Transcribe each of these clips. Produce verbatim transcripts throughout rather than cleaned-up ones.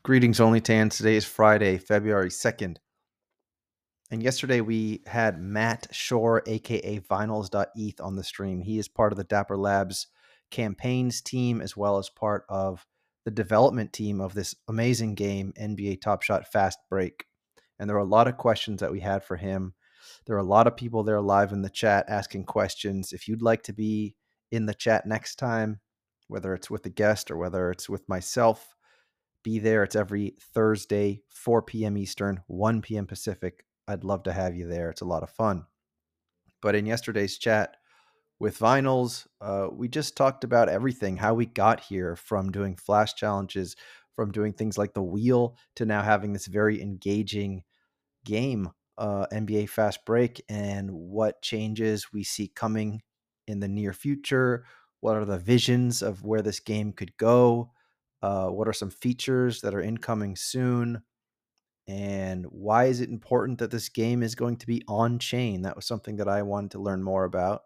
Greetings, Only Tan. Today is Friday, February second. And yesterday we had Matt Shore, aka Vinyls dot E T H, on the stream. He is part of the Dapper Labs campaigns team, as well as part of the development team of this amazing game, N B A Top Shot Fast Break. And there were a lot of questions that we had for him. There are a lot of people there live in the chat asking questions. If you'd like to be in the chat next time, whether it's with a guest or whether it's with myself, be there. It's every Thursday, four p.m. Eastern, one p.m. Pacific. I'd love to have you there. It's a lot of fun. But in yesterday's chat with Vinyls, uh, we just talked about everything, how we got here, from doing flash challenges, from doing things like the wheel, to now having this very engaging game, uh, N B A Fast Break, and what changes we see coming in the near future. What are the visions of where this game could go? Uh, what are some features that are incoming soon? And why is it important that this game is going to be on chain? That was something that I wanted to learn more about.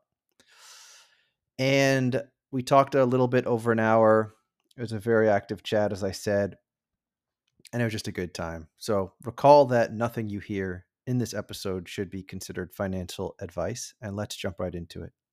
And we talked a little bit over an hour. It was a very active chat, as I said, and it was just a good time. So recall that nothing you hear in this episode should be considered financial advice, and let's jump right into it.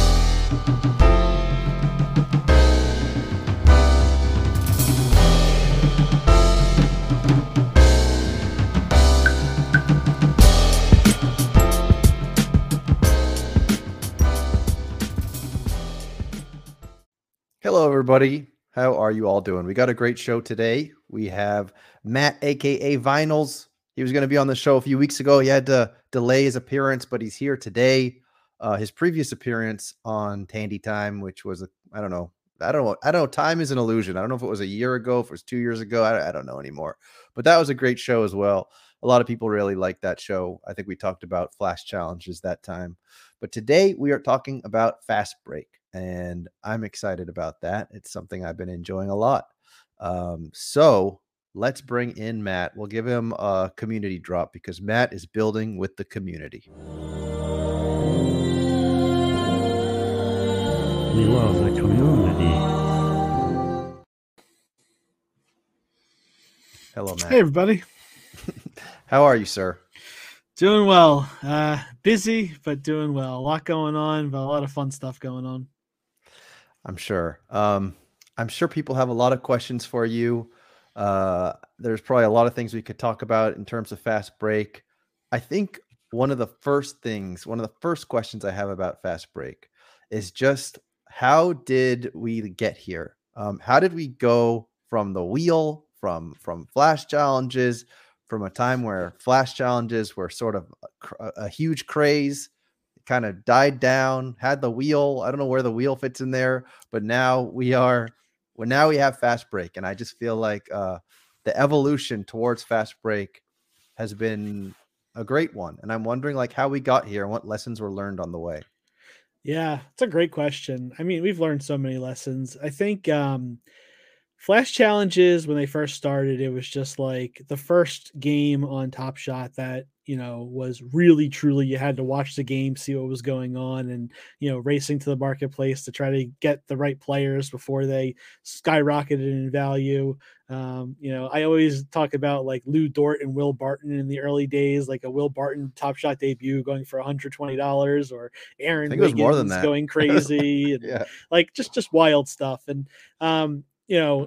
Hello, everybody. How are you all doing? We got a great show today. We have Matt, aka Vinyls. He was going to be on the show a few weeks ago. He had to delay his appearance, but he's here today. Uh, his previous appearance on Tandy Time, which was, a, I don't know, I don't know, I don't know. Time is an illusion. I don't know if it was a year ago, if it was two years ago. I, I don't know anymore. But that was a great show as well. A lot of people really liked that show. I think we talked about flash challenges that time. But today we are talking about Fast Break, and I'm excited about that. It's something I've been enjoying a lot. Um, so let's bring in Matt. We'll give him a community drop because Matt is building with the community. We love the community. Hello, Matt. Hey, everybody. How are you, sir? Doing well. Uh, busy, but doing well. A lot going on, but a lot of fun stuff going on. I'm sure. Um, I'm sure people have a lot of questions for you. Uh, there's probably a lot of things we could talk about in terms of Fast Break. I think one of the first things, one of the first questions I have about Fast Break is just how did we get here? Um, how did we go from the wheel, from from flash challenges, from a time where flash challenges were sort of a, a huge craze, kind of died down, had the wheel. I don't know where the wheel fits in there, but now we are, well, now we have Fast Break. And I just feel like uh, the evolution towards Fast Break has been a great one. And I'm wondering like how we got here and what lessons were learned on the way. Yeah, it's a great question. I mean, we've learned so many lessons. I think um, flash challenges, when they first started, it was just like the first game on Top Shot that, you know, was really, truly, you had to watch the game, see what was going on, and, you know, racing to the marketplace to try to get the right players before they skyrocketed in value. Um, you know, I always talk about like Lou Dort and Will Barton in the early days, like a Will Barton Top Shot debut going for one hundred twenty dollars, or Aaron I think it was more than Wiggins that. going crazy, and Yeah. like just just wild stuff. And um, you know,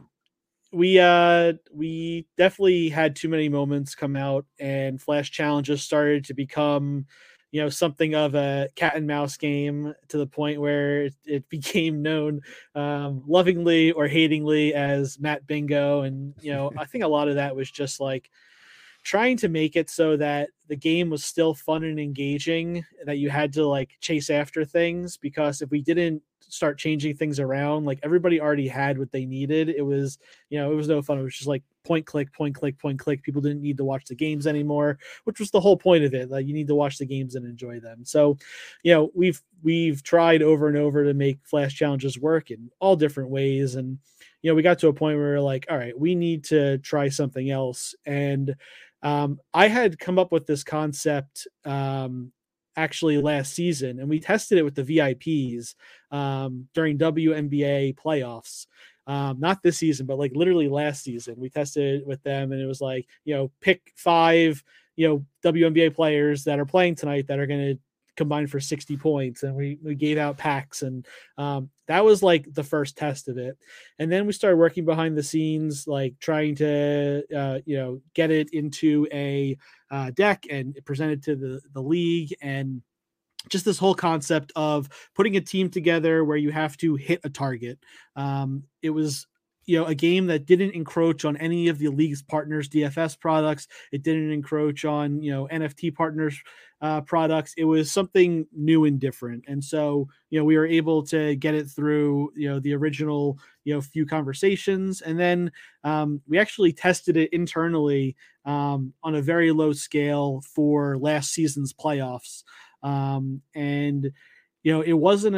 we uh we definitely had too many moments come out, and flash challenges started to become, you know, something of a cat and mouse game, to the point where it, it became known um, lovingly or hatingly as Matt Bingo. And, you know, I think a lot of that was just like trying to make it so that the game was still fun and engaging, that you had to like chase after things, because if we didn't start changing things around, like everybody already had what they needed. It was, you know, it was no fun. It was just like point, click, point, click, point, click. People didn't need to watch the games anymore, which was the whole point of it. Like, you need to watch the games and enjoy them. So, you know, we've, we've tried over and over to make flash challenges work in all different ways. And, you know, we got to a point where we're like, all right, we need to try something else. And um, I had come up with this concept um, actually last season, and we tested it with the V I Ps um, during W N B A playoffs. Um, not this season, but like literally last season, we tested it with them, and it was like, you know, pick five, you know, W N B A players that are playing tonight that are going to combine for sixty points, and we we gave out packs, and um, that was like the first test of it. And then we started working behind the scenes, like trying to uh, you know, get it into a uh, deck and present it to the the league, and just this whole concept of putting a team together where you have to hit a target. Um, it was, you know, a game that didn't encroach on any of the league's partners D F S products. It didn't encroach on, you know, N F T partners uh, products. It was something new and different. And so, you know, we were able to get it through, you know, the original, you know, few conversations. And then um, we actually tested it internally um, on a very low scale for last season's playoffs. Um, and, you know, it wasn't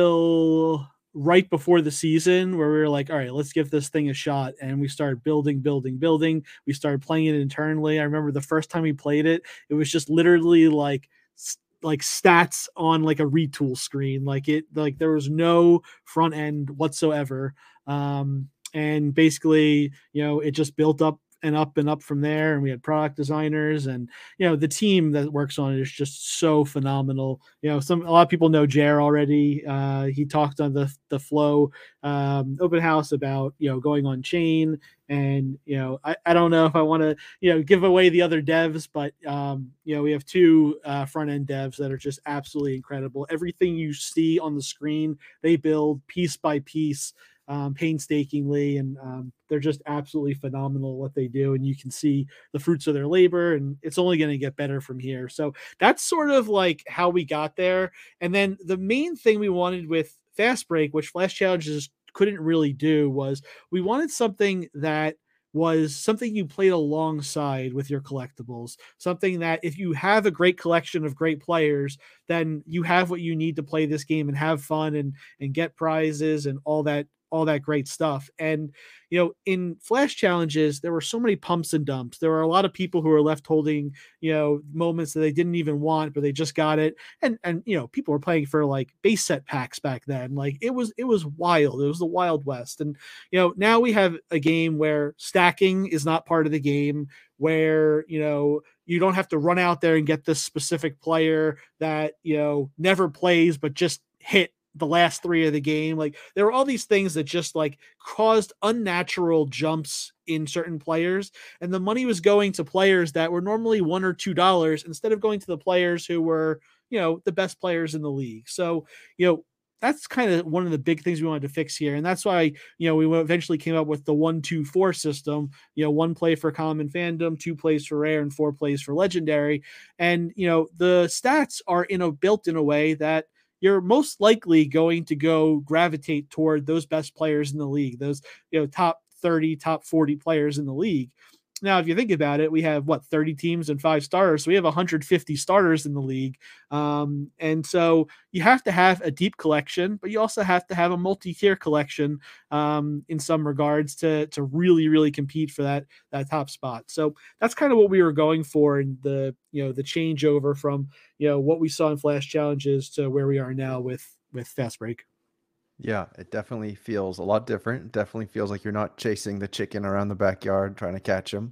until right before the season where we were like, all right, let's give this thing a shot. And we started building, building, building. We started playing it internally. I remember the first time we played it, it was just literally like, like stats on like a retool screen. Like it, like there was no front end whatsoever. Um, and basically, you know, it just built up and up and up from there. And we had product designers, and, you know, the team that works on it is just so phenomenal. You know, some, a lot of people know Jer already. Uh, he talked on the, the Flow um, open house about, you know, going on chain. And, you know, I, I don't know if I want to, you know, give away the other devs, but, um, you know, we have two uh, front end devs that are just absolutely incredible. Everything you see on the screen, they build piece by piece. Um, painstakingly, and um, they're just absolutely phenomenal what they do, and you can see the fruits of their labor, and it's only going to get better from here. So that's sort of like how we got there. And then the main thing we wanted with Fast Break, which Flash Challenges couldn't really do, was we wanted something that was something you played alongside with your collectibles, something that if you have a great collection of great players, then you have what you need to play this game and have fun and and get prizes and all that all that great stuff. And, you know, in Flash Challenges, there were so many pumps and dumps. There were a lot of people who were left holding, you know, moments that they didn't even want, but they just got it. And, and, you know, people were playing for like base set packs back then. Like it was, it was wild. It was the Wild West. And, you know, now we have a game where stacking is not part of the game, where, you know, you don't have to run out there and get this specific player that, you know, never plays, but just hit the last three of the game. Like there were all these things that just like caused unnatural jumps in certain players, and the money was going to players that were normally one or two dollars instead of going to the players who were, you know, the best players in the league. So, you know, that's kind of one of the big things we wanted to fix here. And that's why, you know, we eventually came up with the one, two, four system, you know, one play for common fandom, two plays for rare, and four plays for legendary. And, you know, the stats are in a built in a way that you're most likely going to go gravitate toward those best players in the league, those, you know, top thirty, top forty players in the league. Now, if you think about it, we have what, thirty teams and five starters. So we have one hundred fifty starters in the league. Um, and so you have to have a deep collection, but you also have to have a multi-tier collection um, in some regards to, to really, really compete for that, that top spot. So that's kind of what we were going for in the, you know, the changeover from, you know, what we saw in Flash Challenges to where we are now with, with Fast Break. Yeah, it definitely feels a lot different. It definitely feels like you're not chasing the chicken around the backyard trying to catch him.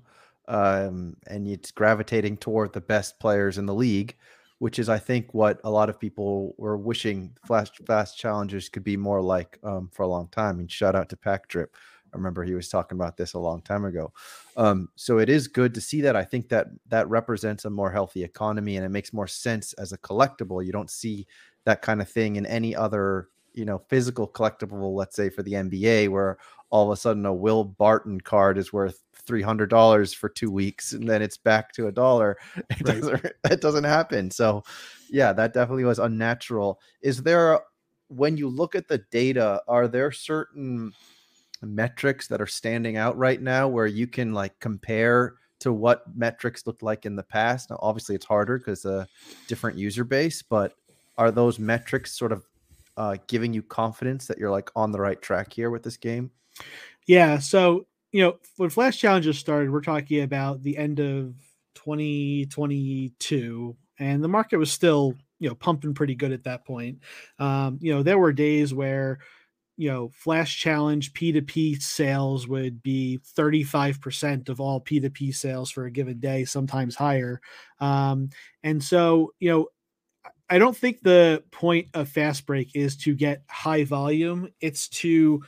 Um, and it's gravitating toward the best players in the league, which is, I think, what a lot of people were wishing Flash Fast Challengers could be more like um, for a long time. I mean, shout out to Pack Drip. I remember he was talking about this a long time ago. Um, so it is good to see that. I think that that represents a more healthy economy, and it makes more sense as a collectible. You don't see that kind of thing in any other, you know, physical collectible, let's say for the N B A, where all of a sudden a Will Barton card is worth three hundred dollars for two weeks and then it's back to a dollar. It Right. doesn't, that doesn't happen. So yeah, that definitely was unnatural. Is there, when you look at the data, are there certain metrics that are standing out right now where you can like compare to what metrics looked like in the past? Now, obviously it's harder because a different user base, but are those metrics sort of Uh, giving you confidence that you're like on the right track here with this game? Yeah. So, you know, when Flash Challenges started, we're talking about the end of twenty twenty-two, and the market was still, you know, pumping pretty good at that point. Um, you know, there were days where you know, Flash Challenge P two P sales would be thirty-five percent of all P two P sales for a given day, sometimes higher. Um, and so, you know, I don't think the point of Fast Break is to get high volume. It's to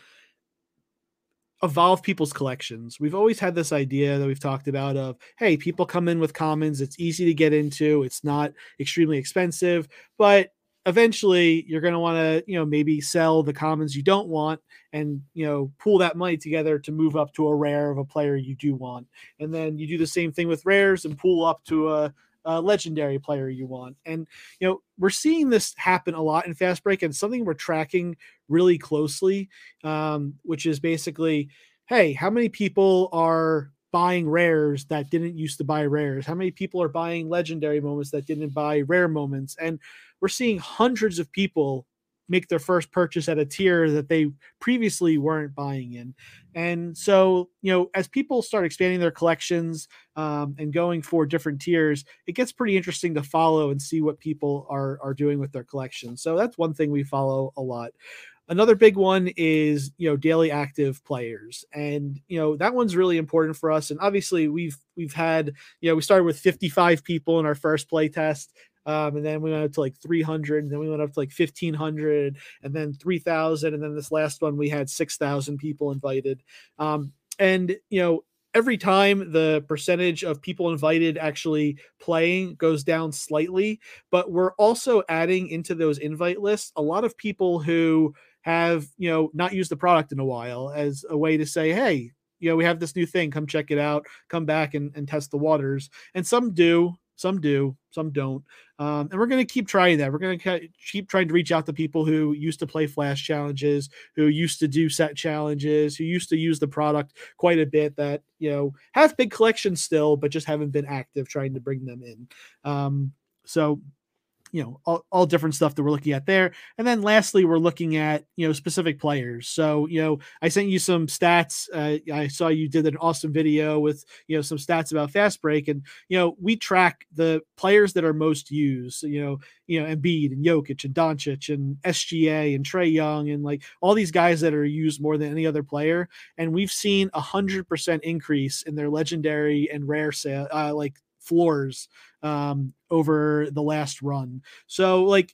evolve people's collections. We've always had this idea that we've talked about of, hey, people come in with commons, it's easy to get into, it's not extremely expensive, but eventually you're going to want to, you know, maybe sell the commons you don't want and, you know, pool that money together to move up to a rare of a player you do want. And then you do the same thing with rares and pool up to a, a legendary player you want. And, you know, we're seeing this happen a lot in Fast Break, and something we're tracking really closely, um, which is basically, hey, how many people are buying rares that didn't used to buy rares? How many people are buying legendary moments that didn't buy rare moments? And we're seeing hundreds of people make their first purchase at a tier that they previously weren't buying in. And so, you know, as people start expanding their collections um, and going for different tiers, it gets pretty interesting to follow and see what people are, are doing with their collections. So that's one thing we follow a lot. Another big one is, you know, daily active players. And, you know, that one's really important for us. And obviously we've, we've had, you know, we started with fifty-five people in our first play test. Um, and then we went up to like three hundred, and then we went up to like fifteen hundred, and then three thousand. And then this last one, we had six thousand people invited. Um, and, you know, every time the percentage of people invited actually playing goes down slightly, but we're also adding into those invite lists a lot of people who have, you know, not used the product in a while as a way to say, hey, you know, we have this new thing, come check it out, come back and, and test the waters. And some do, some do, some don't. Um, and we're going to keep trying that. We're going to keep trying to reach out to people who used to play Flash challenges, who used to do set challenges, who used to use the product quite a bit, that, you know, have big collections still, but just haven't been active trying to bring them in. Um, so you know, all, all different stuff that we're looking at there. And then lastly, we're looking at, you know, specific players. So, you know, I sent you some stats. Uh, I saw you did an awesome video with, you know, some stats about Fast Break, and, you know, we track the players that are most used, so, you know, you know, Embiid and Jokic and Doncic and S G A and Trae Young and like all these guys that are used more than any other player. And we've seen a hundred percent increase in their legendary and rare sale, uh, like floors um over the last run. So like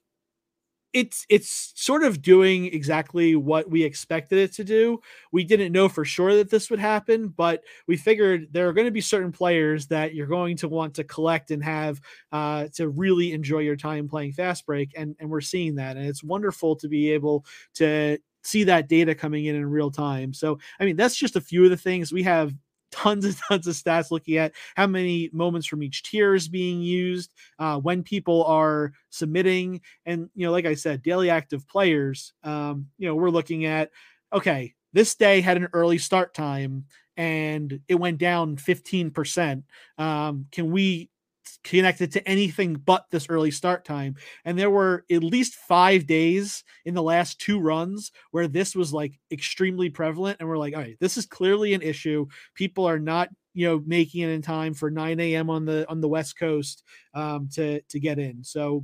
it's it's sort of doing exactly what we expected it to do. We didn't know for sure that this would happen, but we figured there are going to be certain players that you're going to want to collect and have uh to really enjoy your time playing Fast Break, and and we're seeing that, and it's wonderful to be able to see that data coming in in real time. So I mean, that's just a few of the things. We have tons and tons of stats looking at how many moments from each tier is being used, uh, when people are submitting. And, you know, like I said, daily active players, um, you know, we're looking at, okay, this day had an early start time and it went down fifteen percent. Um, can we connect it to anything but this early start time? And there were at least five days in the last two runs where this was like extremely prevalent. And we're like, all right, this is clearly an issue. People are not, you know, making it in time for nine a.m. on the on the West Coast um, to to get in. So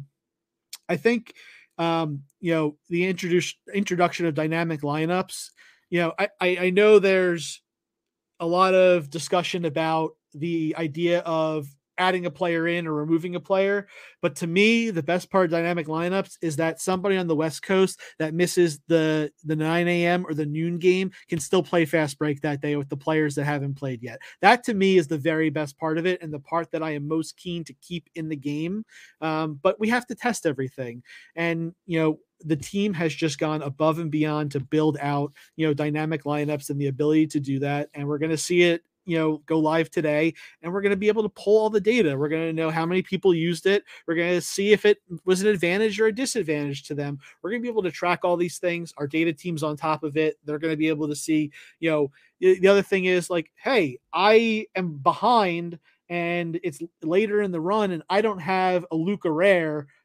I think um, you know, the introduce introduction of dynamic lineups. You know, I, I I know there's a lot of discussion about the idea of adding a player in or removing a player. But to me, the best part of dynamic lineups is that somebody on the West Coast that misses the, the nine a.m. or the noon game can still play Fast Break that day with the players that haven't played yet. That to me is the very best part of it, and the part that I am most keen to keep in the game. Um, but we have to test everything. And, you know, the team has just gone above and beyond to build out, you know, dynamic lineups and the ability to do that. And we're going to see it, you know, go live today, and we're going to be able to pull all the data. We're going to know how many people used it. We're going to see if it was an advantage or a disadvantage to them. We're going to be able to track all these things. Our data team's on top of it. They're going to be able to see, you know, the other thing is like, hey, I am behind and it's later in the run and I don't have a Luka Rare,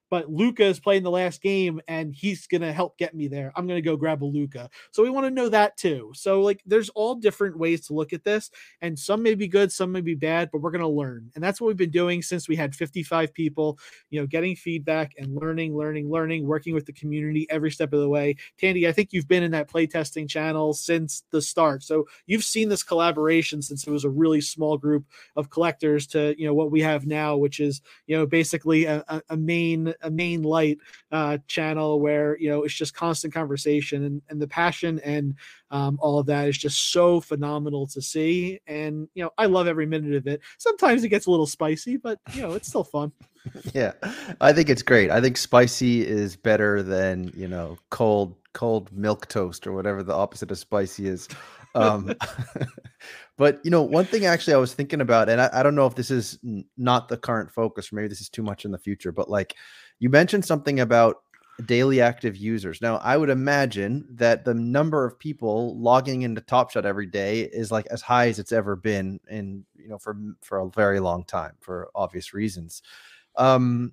but Luca is playing the last game and he's going to help get me there. I'm going to go grab a Luca. So we want to know that too. So like there's all different ways to look at this, and some may be good, some may be bad, but we're going to learn. And that's what we've been doing since we had fifty-five people, you know, getting feedback and learning, learning, learning, working with the community every step of the way. Tandy, I think you've been in that playtesting channel since the start. So you've seen this collaboration since it was a really small group of collectors to, you know, what we have now, which is, you know, basically a, a main a main light uh, channel where, you know, it's just constant conversation, and, and the passion and um, all of that is just so phenomenal to see. And, you know, I love every minute of it. Sometimes it gets a little spicy, but, you know, it's still fun. Yeah, I think it's great. I think spicy is better than, you know, cold, cold milk toast or whatever the opposite of spicy is. Um, but, you know, one thing actually I was thinking about, and I, I don't know if this is n- not the current focus, or maybe this is too much in the future, but like you mentioned something about daily active users. Now, I would imagine that the number of people logging into Top Shot every day is like as high as it's ever been in, you know, for, for a very long time for obvious reasons. Um,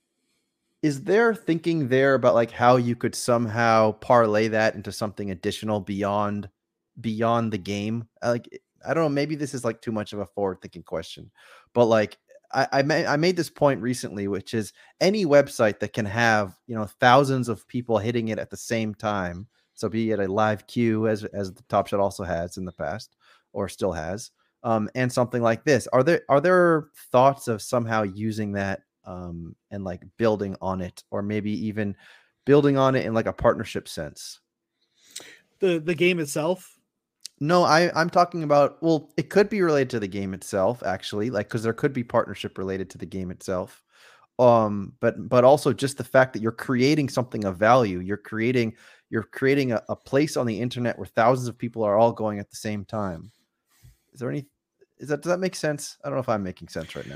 is there thinking there about like how you could somehow parlay that into something additional beyond beyond the game? Uh, Like I don't know, maybe this is like too much of a forward thinking question, but like I I, ma- I made this point recently, which is any website that can have, you know, thousands of people hitting it at the same time. So be it a live queue as as the Top Shot also has in the past or still has, um, and something like this. Are there are there thoughts of somehow using that um, and like building on it, or maybe even building on it in like a partnership sense? The the game itself. No, I I'm talking about, well, it could be related to the game itself, actually, like because there could be partnership related to the game itself. Um, but but also just the fact that you're creating something of value. You're creating you're creating a, a place on the internet where thousands of people are all going at the same time. Is there any is that does that make sense? I don't know if I'm making sense right now.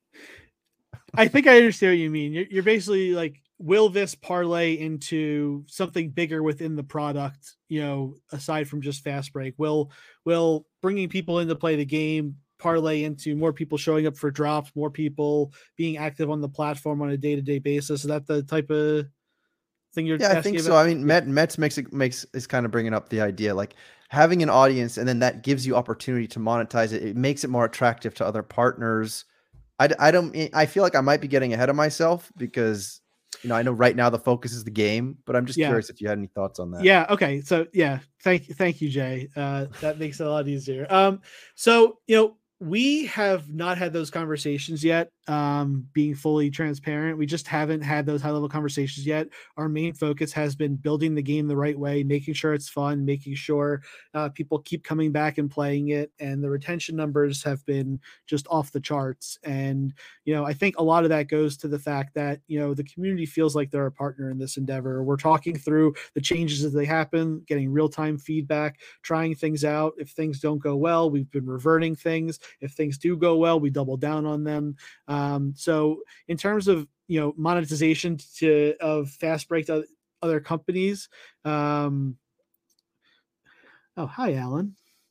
I think I understand what you mean. You're, you're basically like, will this parlay into something bigger within the product? You know, aside from just fast break, will will bringing people in to play the game parlay into more people showing up for drops, more people being active on the platform on a day to day basis? Is that the type of thing you're Yeah, I asking think so. about? I mean, Yeah. Met Mets makes it makes is kind of bringing up the idea like having an audience, and then that gives you opportunity to monetize it. It makes it more attractive to other partners. I, d- I don't I feel like I might be getting ahead of myself because, you know, I know right now the focus is the game, but I'm just Yeah. curious if you had any thoughts on that. Yeah. Okay. So yeah, thank you, thank you, Jay. Uh, that makes it a lot easier. Um, so you know, we have not had those conversations yet. Um, being fully transparent, we just haven't had those high level conversations yet. Our main focus has been building the game the right way, making sure it's fun, making sure uh, people keep coming back and playing it, and the retention numbers have been just off the charts. And you know, I think a lot of that goes to the fact that, you know, the community feels like they're a partner in this endeavor. We're talking through the changes as they happen, getting real-time feedback, trying things out. If things don't go well, we've been reverting things. If things do go well, we double down on them. Um, so in terms of, you know, monetization to of fast break to other companies, um, oh, hi, Alan.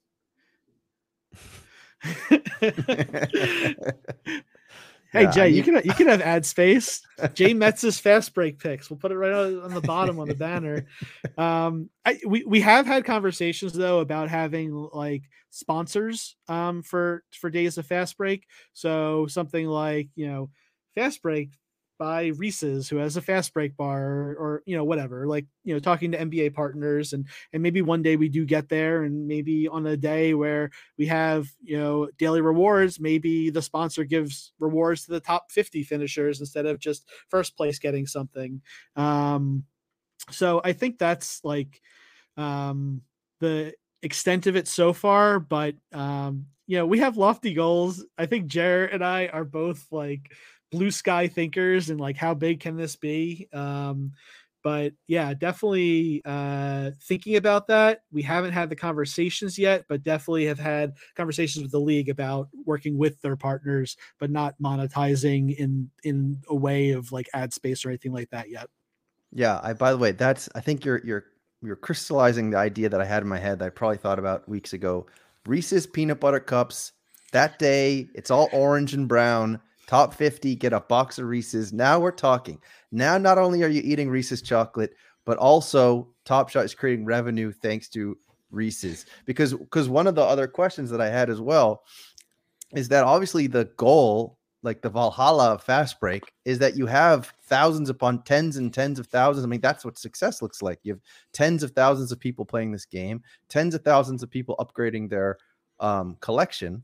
Hey, Yeah, I Jay, you mean, can you can have ad space. Jay Metz's fast break picks. We'll put it right on, on the bottom on the banner. Um, I, we we have had conversations though about having like sponsors um for for days of fast break. So something like, you know, fast break by Reese's, who has a fast break bar, or, or you know, whatever. Like, you know, talking to N B A partners, and and maybe one day we do get there, and maybe on a day where we have, you know, daily rewards, maybe the sponsor gives rewards to the top fifty finishers instead of just first place getting something. Um, so I think that's like um, the extent of it so far, but um, you know, we have lofty goals. I think Jared and I are both like blue sky thinkers, and like, how big can this be? Um, but yeah, definitely uh, thinking about that. We haven't had the conversations yet, but definitely have had conversations with the league about working with their partners, but not monetizing in in a way of like ad space or anything like that yet. yeah, I by the way, that's I think you're you're you're crystallizing the idea that I had in my head that I probably thought about weeks ago. Reese's peanut butter cups. That day, it's all orange and brown. Top fifty, get a box of Reese's. Now we're talking. Now, not only are you eating Reese's chocolate, but also Top Shot is creating revenue thanks to Reese's. Because because one of the other questions that I had as well is that obviously the goal, like the Valhalla of Fast Break, is that you have thousands upon tens and tens of thousands. I mean, that's what success looks like. You have tens of thousands of people playing this game, tens of thousands of people upgrading their um, collection.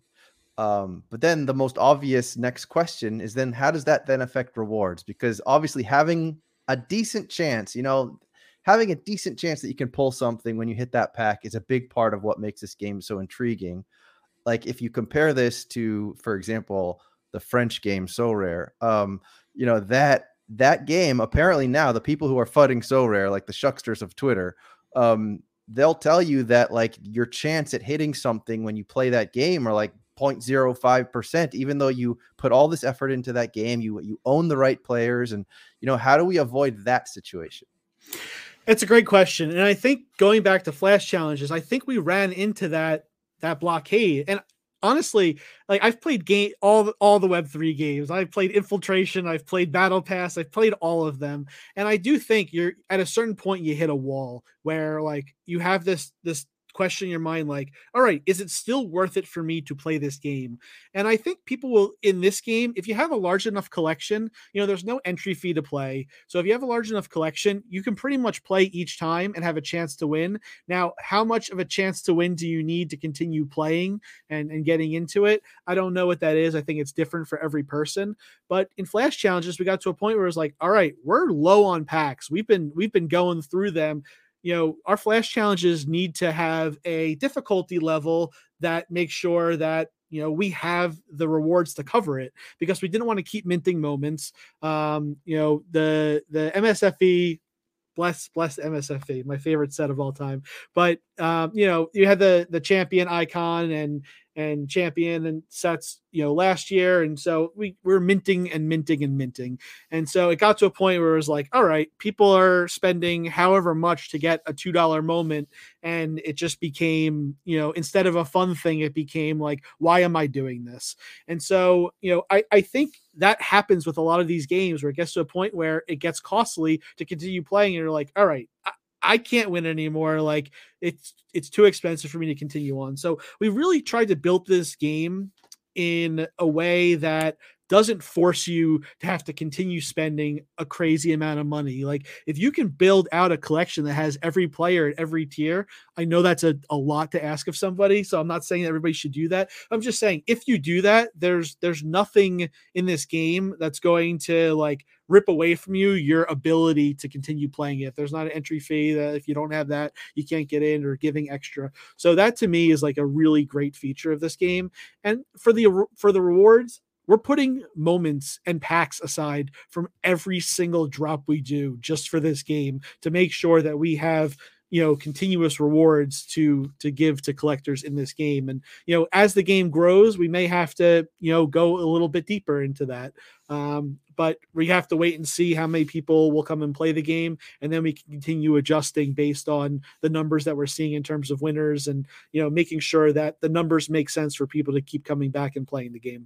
Um, but then the most obvious next question is then how does that then affect rewards? Because obviously having a decent chance, you know, having a decent chance that you can pull something when you hit that pack is a big part of what makes this game so intriguing. Like if you compare this to, for example, the French game Sorare, um, you know, that that game, apparently now the people who are fudding Sorare, like the shucksters of Twitter, um, they'll tell you that like your chance at hitting something when you play that game are like zero point zero five percent, even though you put all this effort into that game, you you own the right players. And, you know, how do we avoid that situation? It's a great question. And I think going back to Flash challenges, I think we ran into that that blockade. And honestly, like I've played game all all the Web three games. I've played Infiltration, I've played Battle Pass, I've played all of them. And I do think you're at a certain point you hit a wall where like you have this this question in your mind, like, all right, is it still worth it for me to play this game? And I think people will in this game, if you have a large enough collection, you know, there's no entry fee to play. So if you have a large enough collection, you can pretty much play each time and have a chance to win. Now, how much of a chance to win do you need to continue playing and, and getting into it? I don't know what that is. I think it's different for every person. But in Flash challenges, we got to a point where it's like, all right, we're low on packs. We've been we've been going through them. You know, our Flash challenges need to have a difficulty level that makes sure that, you know, we have the rewards to cover it, because we didn't want to keep minting moments. Um, you know, the, the M S F E, bless, bless M S F E, my favorite set of all time. But, um, you know, you had the, the champion icon and, and champion and sets, you know, last year. And so we were minting and minting and minting. And so it got to a point where it was like, all right, people are spending however much to get a two dollar moment. And it just became, you know, instead of a fun thing, it became like, why am I doing this? And so, you know, I, I think that happens with a lot of these games where it gets to a point where it gets costly to continue playing. And you're like, all right, I, I can't win anymore. Like it's, it's too expensive for me to continue on. So we really tried to build this game in a way that doesn't force you to have to continue spending a crazy amount of money. Like if you can build out a collection that has every player at every tier, I know that's a, a lot to ask of somebody. So I'm not saying that everybody should do that. I'm just saying if you do that, there's, there's nothing in this game that's going to like rip away from you your ability to continue playing it. There's not an entry fee that if you don't have that, you can't get in, or giving extra. So that to me is like a really great feature of this game. And for the, for the rewards, we're putting moments and packs aside from every single drop we do just for this game to make sure that we have, you know, continuous rewards to, to give to collectors in this game. And, you know, as the game grows, we may have to, you know, go a little bit deeper into that. Um, but we have to wait and see how many people will come and play the game. And then we can continue adjusting based on the numbers that we're seeing in terms of winners and, you know, making sure that the numbers make sense for people to keep coming back and playing the game.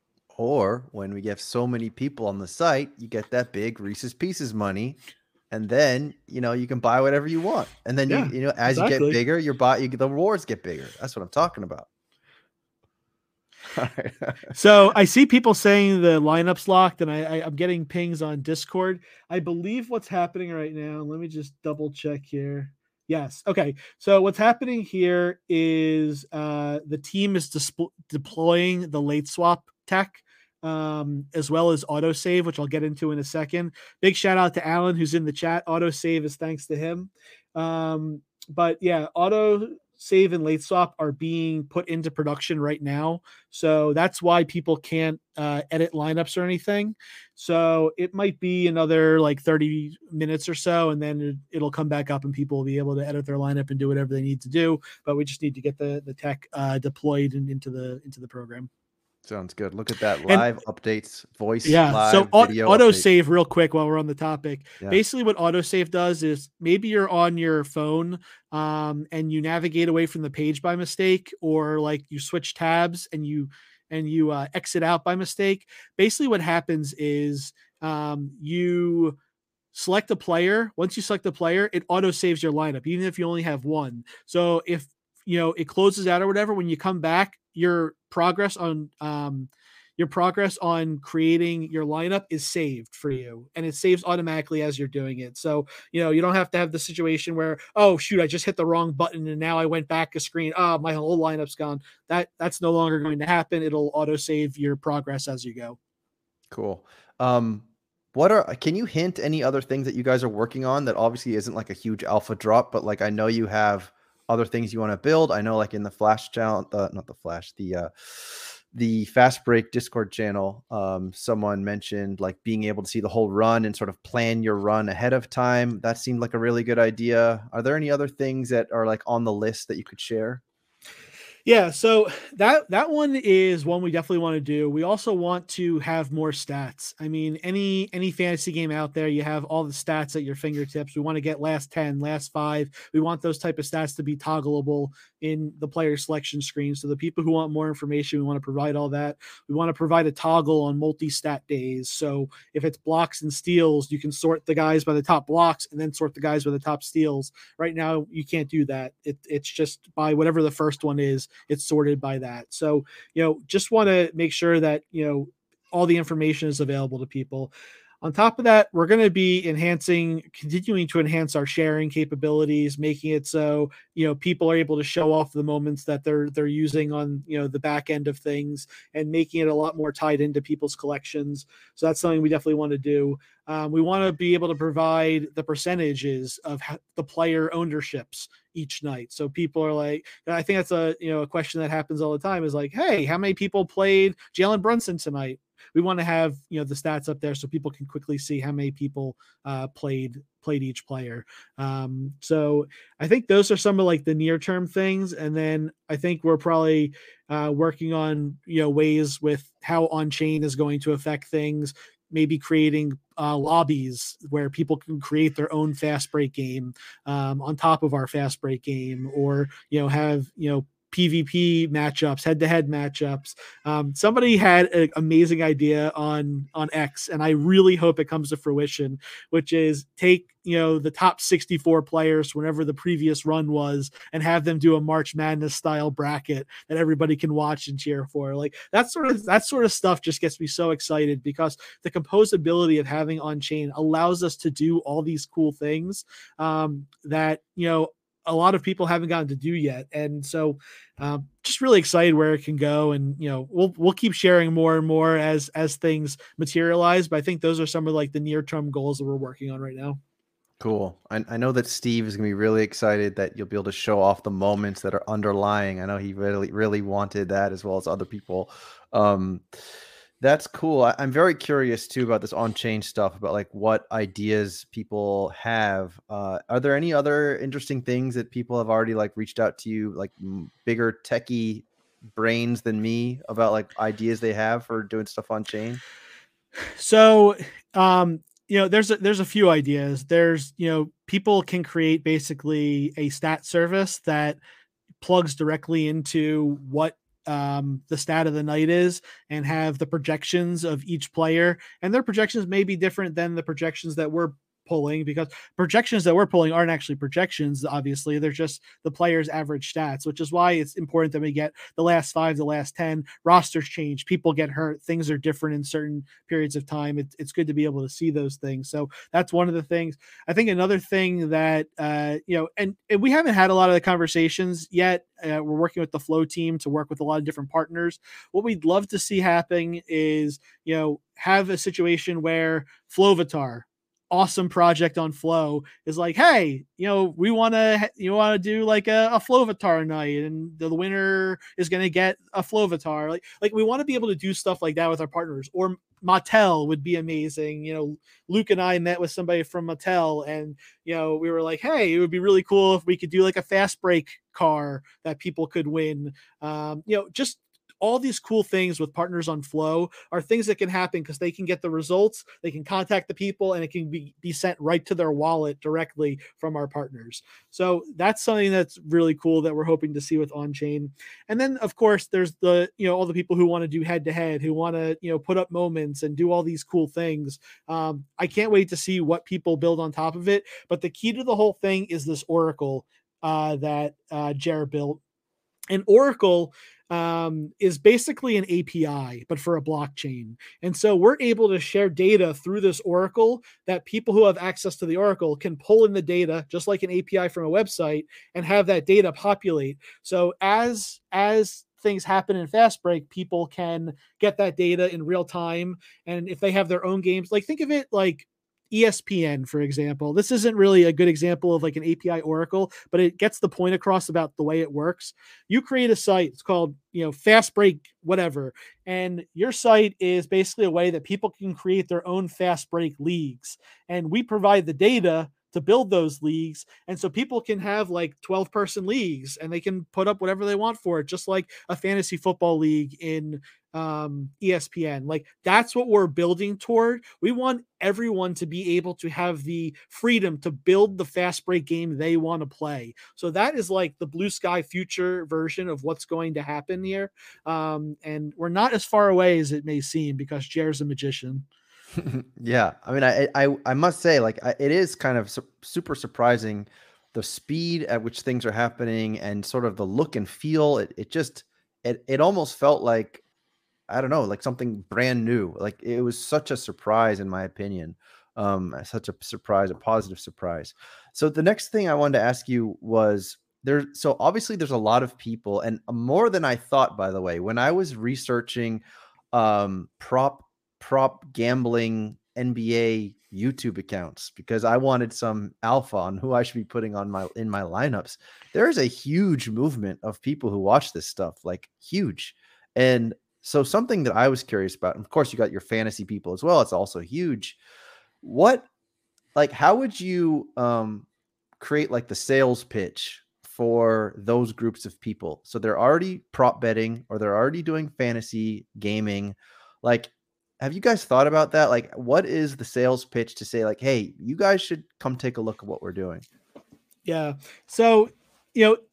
Or when we get so many people on the site, you get that big Reese's Pieces money, and then, you know, you can buy whatever you want. And then, Yeah, you, you know, as exactly. you get bigger, your buy, you, the rewards get bigger. That's what I'm talking about. All right. So I see people saying the lineup's locked, and I, I, I'm getting pings on Discord. I believe what's happening right now, let me just double check here. Yes. Okay. So what's happening here is uh, the team is disp- deploying the late swap tech, um, as well as autosave, which I'll get into in a second. Big shout out to Alan, who's in the chat. Autosave is thanks to him. Um, but yeah, auto save and late swap are being put into production right now. So that's why people can't uh, edit lineups or anything. So it might be another like thirty minutes or so, and then it, it'll come back up and people will be able to edit their lineup and do whatever they need to do. But we just need to get the, the tech uh, deployed and into the, into the program. Sounds good. Look at that live and, updates, voice. Yeah. Live, so video auto update. save real quick while we're on the topic. Yeah. Basically what autosave does is maybe you're on your phone um, and you navigate away from the page by mistake, or like you switch tabs and you, and you uh, exit out by mistake, basically what happens is um, you select a player. Once you select the player, it auto saves your lineup, even if you only have one. So if you know it closes out or whatever, when you come back, your progress on um, your progress on creating your lineup is saved for you, and it saves automatically as you're doing it. So you know you don't have to have the situation where, oh shoot, I just hit the wrong button and now I went back a screen. Oh, my whole lineup's gone. That that's no longer going to happen. It'll auto save your progress as you go. Cool. Um, what are can you hint any other things that you guys are working on that obviously isn't like a huge alpha drop, but like I know you have other things you want to build. I know like in the Flash channel, uh, not the Flash, the uh the Fast Break Discord channel, um, someone mentioned like being able to see the whole run and sort of plan your run ahead of time. That seemed like a really good idea. Are there any other things that are like on the list that you could share? Yeah, so that that one is one we definitely want to do. We also want to have more stats. I mean, any any fantasy game out there, you have all the stats at your fingertips. We want to get last ten, last five. We want those type of stats to be toggleable in the player selection screen. So the people who want more information, we want to provide all that. We want to provide a toggle on multi-stat days. So if it's blocks and steals, you can sort the guys by the top blocks and then sort the guys by the top steals. Right now, you can't do that. It, it's just by whatever the first one is, it's sorted by that. So, you know, just want to make sure that, you know, all the information is available to people. On top of that, we're going to be enhancing, continuing to enhance our sharing capabilities, making it so, you know, people are able to show off the moments that they're they're using on, you know, the back end of things, and making it a lot more tied into people's collections. So that's something we definitely want to do. Um, we want to be able to provide the percentages of the player ownerships each night. So people are like, I think that's a, you know, a question that happens all the time is like, hey, how many people played Jalen Brunson tonight? We want to have, you know, the stats up there so people can quickly see how many people uh, played played each player. Um, so I think those are some of like the near term things, and then I think we're probably uh, working on, you know, ways with how on chain is going to affect things. Maybe creating uh, lobbies where people can create their own fast break game um, on top of our fast break game, or you know have you know PvP matchups, head-to-head matchups. Um, somebody had an amazing idea on on X, and I really hope it comes to fruition, which is take you know the top sixty-four players whenever the previous run was, and have them do a March Madness style bracket that everybody can watch and cheer for. Like that sort of that sort of stuff just gets me so excited, because the composability of having on chain allows us to do all these cool things um, that you know a lot of people haven't gotten to do yet. And so um, just really excited where it can go. And, you know, we'll, we'll keep sharing more and more as, as things materialize. But I think those are some of like the near term goals that we're working on right now. Cool. I, I know that Steve is going to be really excited that you'll be able to show off the moments that are underlying. I know he really, really wanted that, as well as other people. Um, That's cool. I, I'm very curious too about this on-chain stuff, about like what ideas people have. Uh, are there any other interesting things that people have already like reached out to you, like m- bigger techie brains than me, about like ideas they have for doing stuff on chain? So, um, you know, there's a, there's a few ideas. There's, you know, people can create basically a stat service that plugs directly into what um, the stat of the night is, and have the projections of each player. And their projections may be different than the projections that we're pulling, because projections that we're pulling aren't actually projections. Obviously, they're just the player's average stats, which is why it's important that we get the last five, the last ten. Rosters change, people get hurt, things are different in certain periods of time. It, it's good to be able to see those things. So that's one of the things. I think another thing that uh, you know, and, and we haven't had a lot of the conversations yet. Uh, we're working with the Flow team to work with a lot of different partners. What we'd love to see happen is, you know, have a situation where Flovitar, awesome project on Flow, is like, hey, you know, we want to, you want to do like a, a Flovitar night, and the, the winner is going to get a Flovitar. Like, like we want to be able to do stuff like that with our partners. Or Mattel would be amazing. You know, Luke and I met with somebody from Mattel, and you know, we were like, hey, it would be really cool if we could do like a fast break car that people could win. Um, you know, just all these cool things with partners on Flow are things that can happen because they can get the results, they can contact the people, and it can be, be sent right to their wallet directly from our partners. So that's something that's really cool that we're hoping to see with on-chain. And then of course there's the, you know, all the people who want to do head to head, who want to, you know, put up moments and do all these cool things. Um, I can't wait to see what people build on top of it. But the key to the whole thing is this Oracle uh, that uh, Jared built. And Oracle um, is basically an A P I, but for a blockchain. And so we're able to share data through this Oracle that people who have access to the Oracle can pull in the data, just like an A P I from a website, and have that data populate. So as, as things happen in Fastbreak, people can get that data in real time. And if they have their own games, like think of it like E S P N, for example. This isn't really a good example of like an A P I Oracle, but it gets the point across about the way it works. You create a site, it's called, you know, Fastbreak, whatever. And your site is basically a way that people can create their own Fastbreak leagues. And we provide the data to build those leagues. And so people can have like twelve person leagues and they can put up whatever they want for it, just like a fantasy football league in um, E S P N. Like that's what we're building toward. We want everyone to be able to have the freedom to build the Fastbreak game they want to play. So that is like the blue sky future version of what's going to happen here. Um, and we're not as far away as it may seem because Jared's a magician. Yeah, I mean, I I, I must say, like, I, it is kind of su super surprising the speed at which things are happening and sort of the look and feel. It it just it it almost felt like, I don't know, like something brand new. Like it was such a surprise, in my opinion. Um, such a surprise, a positive surprise. So the next thing I wanted to ask you was there. So obviously, there's a lot of people, and more than I thought. By the way, when I was researching um, prop prop gambling N B A YouTube accounts because I wanted some alpha on who I should be putting on my in my lineups, there is a huge movement of people who watch this stuff, like huge. And so something that I was curious about, and of course you got your fantasy people as well, it's also huge. What, like, how would you um create like the sales pitch for those groups of people? So they're already prop betting or they're already doing fantasy gaming. Like, have you guys thought about that? Like, what is the sales pitch to say, like, hey, you guys should come take a look at what we're doing? Yeah. So, you know,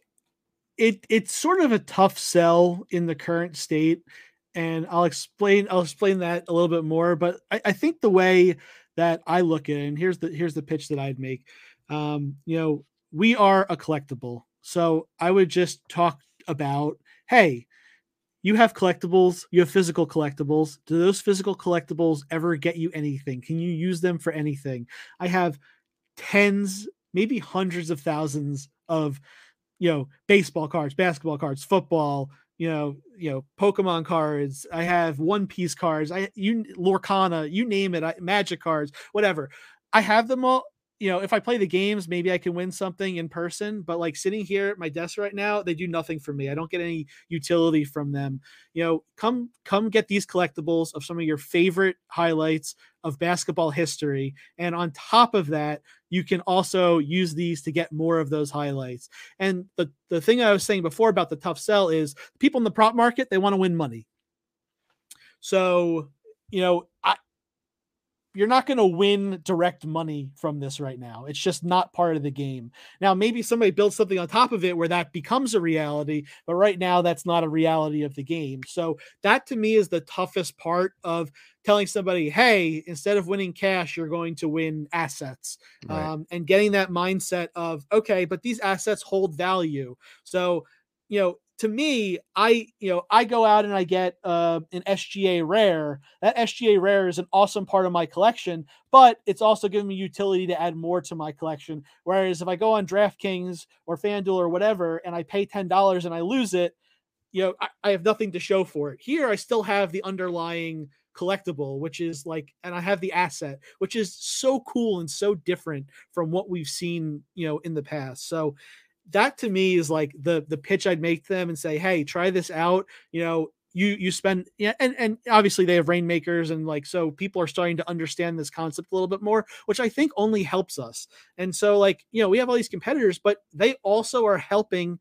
it it's sort of a tough sell in the current state. And I'll explain, I'll explain that a little bit more. But I, I think the way that I look at it, and here's the here's the pitch that I'd make. Um, you know, we are a collectible. So I would just talk about, hey, you have collectibles, you have physical collectibles. Do those physical collectibles ever get you anything? Can you use them for anything? I have tens, maybe hundreds of thousands of, you know, baseball cards, basketball cards, football, you know, you know, Pokemon cards. I have One Piece cards. I you Lorcana, you name it. I, Magic cards, whatever. I have them all. You know, if I play the games, maybe I can win something in person. But like sitting here at my desk right now, they do nothing for me. I don't get any utility from them. You know, come come get these collectibles of some of your favorite highlights of basketball history, and on top of that, you can also use these to get more of those highlights. And the the thing I was saying before about the tough sell is people in the prop market, they want to win money. So, you know, I you're not going to win direct money from this right now. It's just not part of the game. Now, maybe somebody builds something on top of it where that becomes a reality, but right now that's not a reality of the game. So that to me is the toughest part of telling somebody, hey, instead of winning cash, you're going to win assets. Right. Um, and getting that mindset of, okay, but these assets hold value. So, you know, to me, I, you know, I go out and I get uh, an S G A rare. That S G A rare is an awesome part of my collection, but it's also giving me utility to add more to my collection. Whereas if I go on DraftKings or FanDuel or whatever, and I pay ten dollars and I lose it, you know, I, I have nothing to show for it. Here, I still have the underlying collectible, which is like, and I have the asset, which is so cool and so different from what we've seen, you know, in the past. So that to me is like the the pitch I'd make them and say, hey, try this out. You know, you you spend, yeah, and and obviously they have rainmakers, and like, so people are starting to understand this concept a little bit more, which I think only helps us. And so, like, you know, we have all these competitors, but they also are helping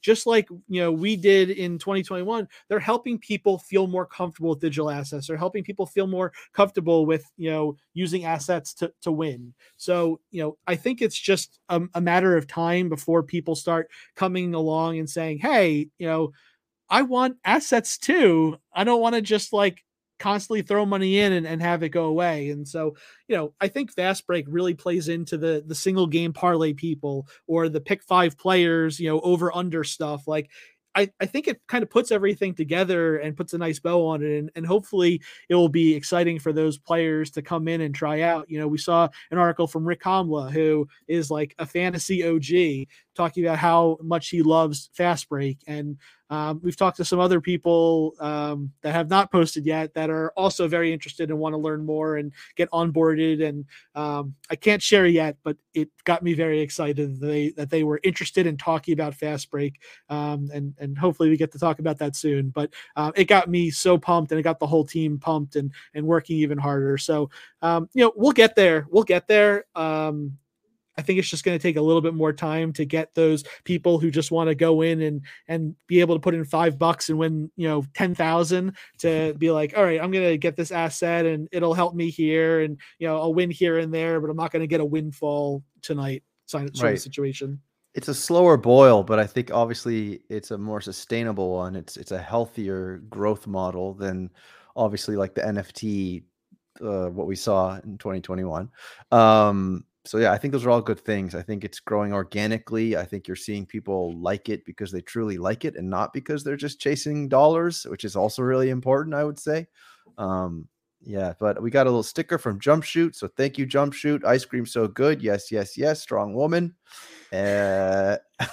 just like, you know, we did in twenty twenty-one, they're helping people feel more comfortable with digital assets. They're helping people feel more comfortable with, you know, using assets to, to win. So, you know, I think it's just a, a matter of time before people start coming along and saying, hey, you know, I want assets too. I don't want to just like constantly throw money in and, and have it go away. And so, you know, I think Fast Break really plays into the the single game parlay people or the pick five players, you know, over under stuff. Like I, I think it kind of puts everything together and puts a nice bow on it. And, and hopefully it will be exciting for those players to come in and try out. You know, we saw an article from Rick Hamla, who is like a fantasy O G, talking about how much he loves Fast Break. And um, we've talked to some other people um, that have not posted yet that are also very interested and want to learn more and get onboarded. And um, I can't share yet, but it got me very excited that they, that they were interested in talking about Fast Break. Um, and, and hopefully we get to talk about that soon. But uh, it got me so pumped, and it got the whole team pumped and, and working even harder. So, um, you know, we'll get there. We'll get there. Um, I think it's just going to take a little bit more time to get those people who just want to go in and and be able to put in five bucks and win, you know, ten thousand to be like, all right, I'm going to get this asset and it'll help me here, and you know, I'll win here and there, but I'm not going to get a windfall tonight sort of Right. situation. It's a slower boil, but I think obviously it's a more sustainable one. It's it's a healthier growth model than obviously like the N F T, uh, what we saw in twenty twenty-one. Um, so yeah, I think those are all good things. I think it's growing organically. I think you're seeing people like it because they truly like it and not because they're just chasing dollars, which is also really important, I would say. Um, yeah, but we got a little sticker from Jump Shoot. So thank you, Jump Shoot. Ice cream so good. Yes, yes, yes. Strong woman. Uh,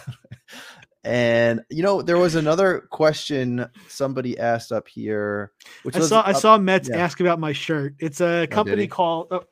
and you know, there was another question somebody asked up here, which I was saw I up, saw Mets yeah. ask about my shirt. It's a Oh, did company he? called oh,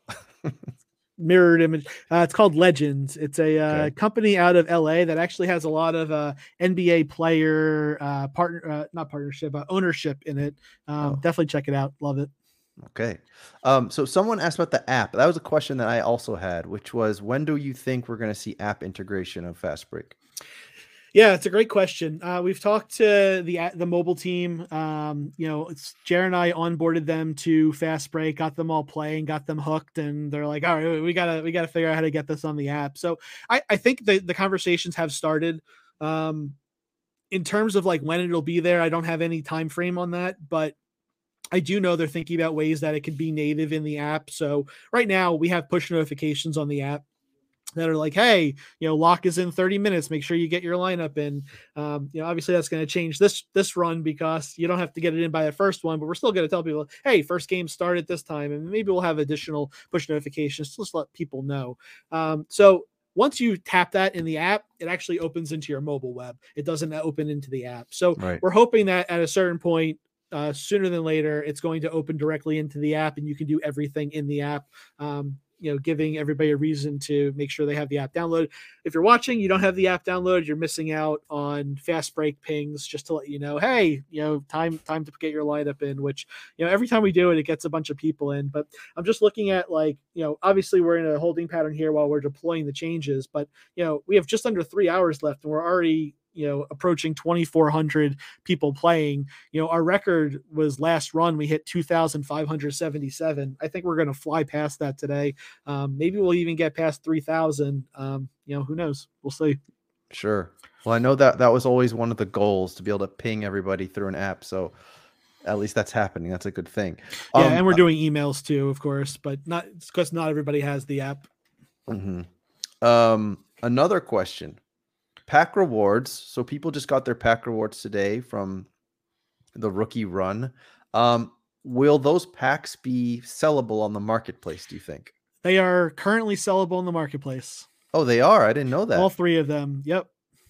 mirrored image. Uh, it's called Legends. It's a uh, Okay. company out of L A that actually has a lot of uh, N B A player uh, partner, uh, not partnership, uh, ownership in it. Um, Oh. Definitely check it out. Love it. Okay. Um, so someone asked about the app. That was a question that I also had, which was, when do you think we're going to see app integration of Fast Break? Yeah, it's a great question. Uh, we've talked to the the mobile team. Um, you know, it's Jared and I onboarded them to Fast Break, got them all playing, got them hooked, and they're like, "All right, we gotta we gotta figure out how to get this on the app." So I I think the the conversations have started. Um, in terms of like when it'll be there, I don't have any time frame on that, but I do know they're thinking about ways that it could be native in the app. So right now we have push notifications on the app that are like, hey, you know, lock is in thirty minutes. Make sure you get your lineup in. Um, you know, obviously that's going to change this this run because you don't have to get it in by the first one, but we're still going to tell people, hey, first game started this time, and maybe we'll have additional push notifications to just let people know. Um, so once you tap that in the app, it actually opens into your mobile web. It doesn't open into the app. So Right. we're hoping that at a certain point, uh, sooner than later, it's going to open directly into the app, and you can do everything in the app. Um, you know, giving everybody a reason to make sure they have the app downloaded. If you're watching, you don't have the app downloaded, you're missing out on Fast Break pings, just to let you know, hey, you know, time time to get your lineup in, which, you know, every time we do it, it gets a bunch of people in. But I'm just looking at, like, you know, obviously we're in a holding pattern here while we're deploying the changes, but, you know, we have just under three hours left, and we're already, you know, approaching twenty-four hundred people playing. You know, our record was last run, we hit two thousand five hundred seventy-seven. I think we're going to fly past that today. Um, maybe we'll even get past three thousand. Um, you know, who knows? We'll see. Sure. Well, I know that that was always one of the goals, to be able to ping everybody through an app. So at least that's happening. That's a good thing. Yeah, Um, and we're doing emails too, of course, but not because not everybody has the app. mhm. Um, another question. Pack rewards. So people just got their pack rewards today from the rookie run. Um, will those packs be sellable on the marketplace, do you think? They are currently sellable in the marketplace. Oh, they are? I didn't know that. All three of them. Yep.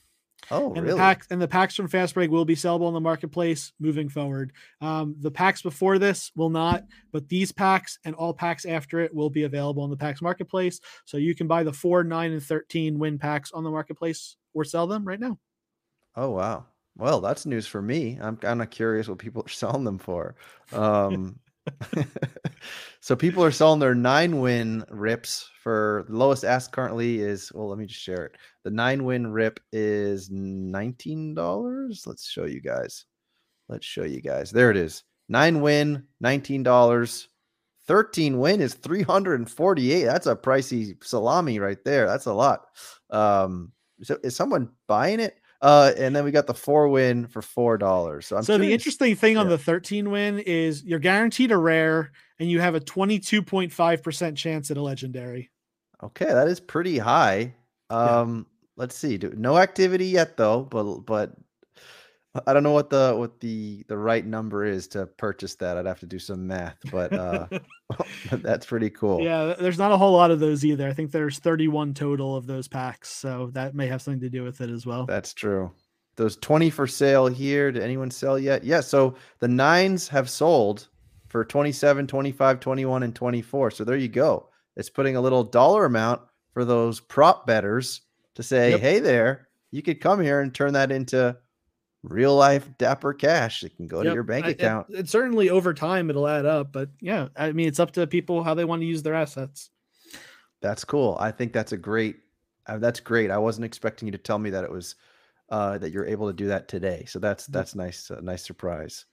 Oh, And really? the packs and the packs from Fast Break will be sellable in the marketplace moving forward. Um, the packs before this will not, but these packs and all packs after it will be available in the packs marketplace. So you can buy the four, nine, and thirteen win packs on the marketplace or sell them right now. Oh, wow. Well, that's news for me. I'm kind of curious what people are selling them for. Um, So people are selling their nine win rips for the lowest ask currently is, well, let me just share it. The nine win rip is nineteen dollars. Let's show you guys. Let's show you guys. There it is. Nine win, nineteen dollars. thirteen win is three hundred forty-eight. That's a pricey salami right there. That's a lot. Um, so is someone buying it? Uh, and then we got the four win for four dollars. So I'm so curious. The interesting thing on Yeah. the thirteen win is you're guaranteed a rare, and you have a twenty-two point five percent chance at a legendary. Okay, that is pretty high. Um, yeah. Let's see. No activity yet, though. But but I don't know what the what the the right number is to purchase that. I'd have to do some math, but uh, that's pretty cool. Yeah, there's not a whole lot of those either. I think there's thirty-one total of those packs, so that may have something to do with it as well. That's true. Those twenty for sale here. Did anyone sell yet? Yeah, so the nines have sold for twenty-seven, twenty-five, twenty-one, and twenty-four. So there you go. It's putting a little dollar amount for those prop bettors to say, yep. Hey there, you could come here and turn that into real life Dapper cash. It can go yep. to your bank account. It, it certainly over time it'll add up, but yeah, I mean, it's up to people how they want to use their assets. That's cool. I think that's a great, uh, that's great. I wasn't expecting you to tell me that it was, uh, that you're able to do that today. So that's, that's yep. nice. A nice surprise.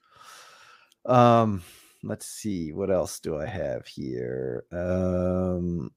Um, let's see, what else do I have here? Um,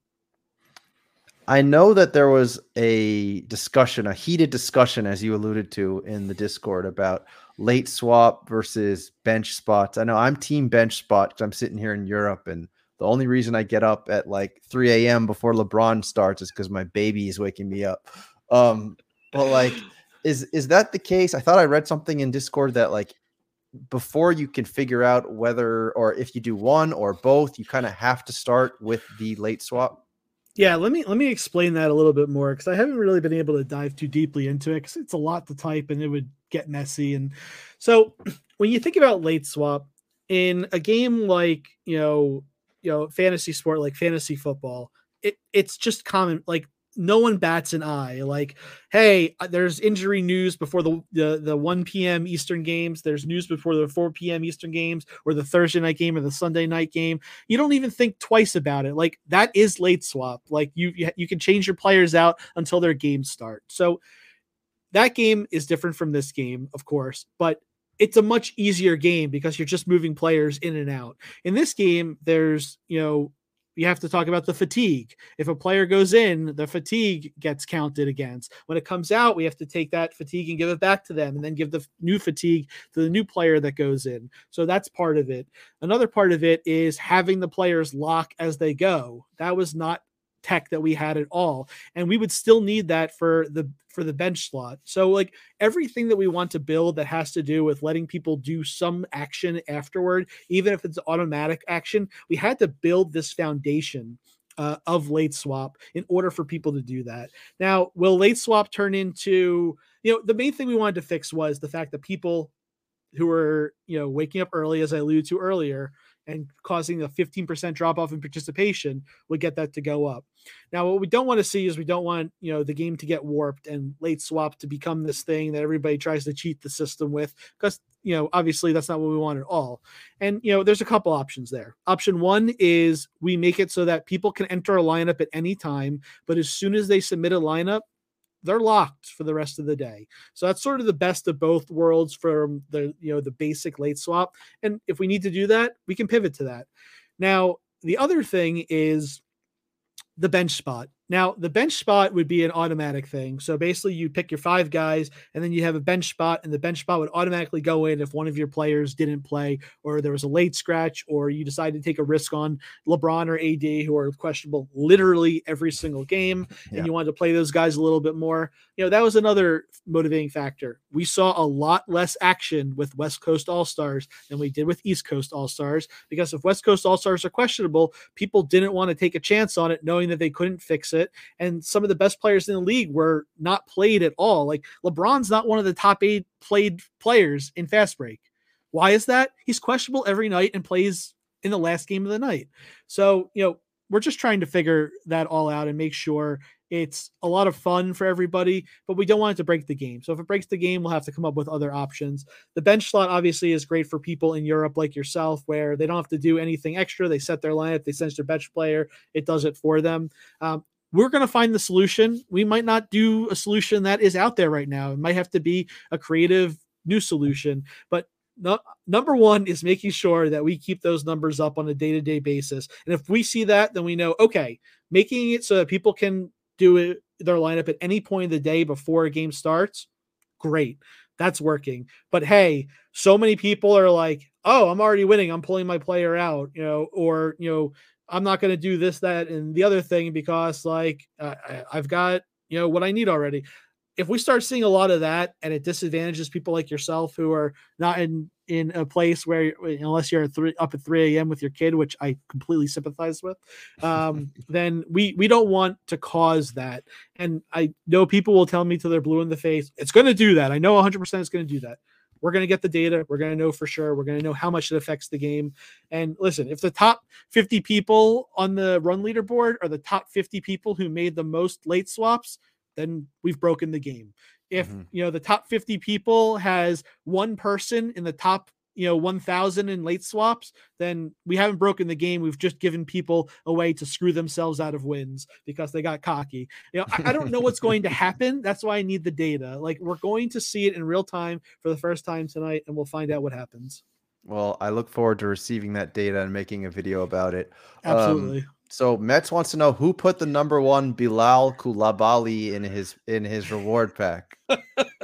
I know that there was a discussion, a heated discussion, as you alluded to in the Discord, about late swap versus bench spots. I know I'm team bench spot because I'm sitting here in Europe, and the only reason I get up at like three a.m. before LeBron starts is because my baby is waking me up. Um, but like, is is that the case? I thought I read something in Discord that like before you can figure out whether or if you do one or both, you kind of have to start with the late swap. Yeah, let me let me explain that a little bit more, because I haven't really been able to dive too deeply into it because it's a lot to type and it would get messy. And so when you think about late swap in a game like, you know, you know, fantasy sport like fantasy football, it it's just common. Like no one bats an eye. Like, hey, there's injury news before the, the the one p.m. Eastern games. There's news before the four p.m. Eastern games, or the Thursday night game, or the Sunday night game. You don't even think twice about it. Like that is late swap. Like you you can change your players out until their games start. So that game is different from this game, of course, but it's a much easier game because you're just moving players in and out. In this game, there's, you know, you have to talk about the fatigue. If a player goes in, the fatigue gets counted against. When it comes out, we have to take that fatigue and give it back to them and then give the new fatigue to the new player that goes in. So that's part of it. Another part of it is having the players lock as they go. That was not tech that we had at all, and we would still need that for the for the bench slot. So like everything that we want to build that has to do with letting people do some action afterward, even if it's automatic action, we had to build this foundation uh, of late swap in order for people to do that. Now, will late swap turn into, you know, the main thing we wanted to fix was the fact that people who were, you know, waking up early, as I alluded to earlier, and causing a fifteen percent drop off in participation would get that to go up. Now, what we don't want to see is we don't want, you know, the game to get warped and late swap to become this thing that everybody tries to cheat the system with, because, you know, obviously that's not what we want at all. And, you know, there's a couple options there. Option one is we make it so that people can enter a lineup at any time, but as soon as they submit a lineup, they're locked for the rest of the day. So that's sort of the best of both worlds from the, you know, the basic late swap. And if we need to do that, we can pivot to that. Now, the other thing is the bench spot. Now, the bench spot would be an automatic thing. So basically you pick your five guys and then you have a bench spot, and the bench spot would automatically go in if one of your players didn't play, or there was a late scratch, or you decided to take a risk on LeBron or A D, who are questionable literally every single game. Yeah. And you wanted to play those guys a little bit more. You know, that was another motivating factor. We saw a lot less action with West Coast All-Stars than we did with East Coast All-Stars, because if West Coast All-Stars are questionable, people didn't want to take a chance on it knowing that they couldn't fix it. And some of the best players in the league were not played at all. Like LeBron's not one of the top eight played players in Fast Break. Why is that? He's questionable every night and plays in the last game of the night. So, you know, we're just trying to figure that all out and make sure It's a lot of fun for everybody, but we don't want it to break the game. So if it breaks the game, we'll have to come up with other options. The bench slot obviously is great for people in Europe like yourself, where they don't have to do anything extra. They set their lineup, they send their bench player, it does it for them. Um, we're going to find the solution. We might not do a solution that is out there right now. It might have to be a creative new solution, but no, number one is making sure that we keep those numbers up on a day-to-day basis. And if we see that, then we know, okay, making it so that people can do it, their lineup at any point of the day before a game starts, great. That's working. But hey, so many people are like, oh, I'm already winning, I'm pulling my player out, you know, or, you know, I'm not going to do this, that, and the other thing because like uh, I've got, you know, what I need already. If we start seeing a lot of that and it disadvantages people like yourself who are not in, in a place where, unless you're at three, up at three a.m. with your kid, which I completely sympathize with, um, then we, we don't want to cause that. And I know people will tell me till they're blue in the face, it's going to do that. I know one hundred percent it's going to do that. We're going to get the data. We're going to know for sure. We're going to know how much it affects the game. And listen, if the top fifty people on the run leaderboard are the top fifty people who made the most late swaps, then we've broken the game. If, mm-hmm. you know, the top fifty people has one person in the top, you know, one thousand in late swaps, then we haven't broken the game. We've just given people a way to screw themselves out of wins because they got cocky. You know, I, I don't know what's going to happen. That's why I need the data. Like, we're going to see it in real time for the first time tonight, and we'll find out what happens. Well, I look forward to receiving that data and making a video about it. Absolutely. Um, So Mets wants to know who put the number one Bilal Koulibaly in his in his reward pack. uh,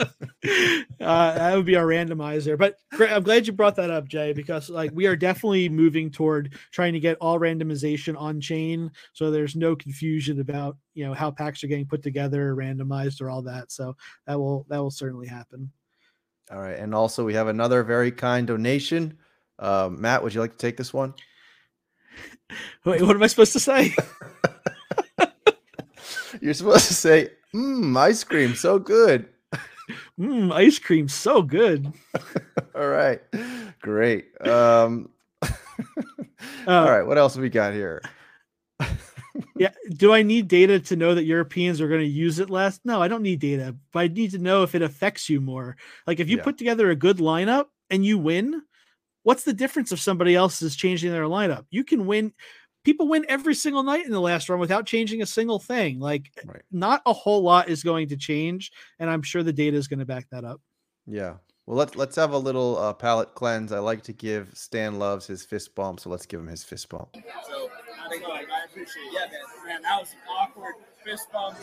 that would be our randomizer. But I'm glad you brought that up, Jay, because like we are definitely moving toward trying to get all randomization on chain, so there's no confusion about, you know, how packs are getting put together, randomized, or all that. So that will that will certainly happen. All right, and also we have another very kind donation. Uh, Matt, would you like to take this one? Wait, what am I supposed to say? You're supposed to say, mmm, ice cream, so good. Mmm, ice cream, so good. All right, great. Um, uh, all right, what else have we got here? Yeah, do I need data to know that Europeans are going to use it less? No, I don't need data, but I need to know if it affects you more. Like if you yeah. put together a good lineup and you win, what's the difference if somebody else is changing their lineup? You can win. People win every single night in the last run without changing a single thing. Like right. not a whole lot is going to change. And I'm sure the data is going to back that up. Yeah. Well, let's, let's have a little uh, palate cleanse. I like to give Stan Loves his fist bump. So let's give him his fist bump. So I, think, like, I appreciate it. Yeah, man. man. That was an awkward fist bump.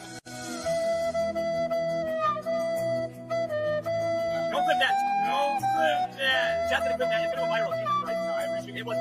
Don't clip that. Don't clip that. Just gonna clip that. It's gonna go viral. Jesus Christ. No, I appreciate it. It was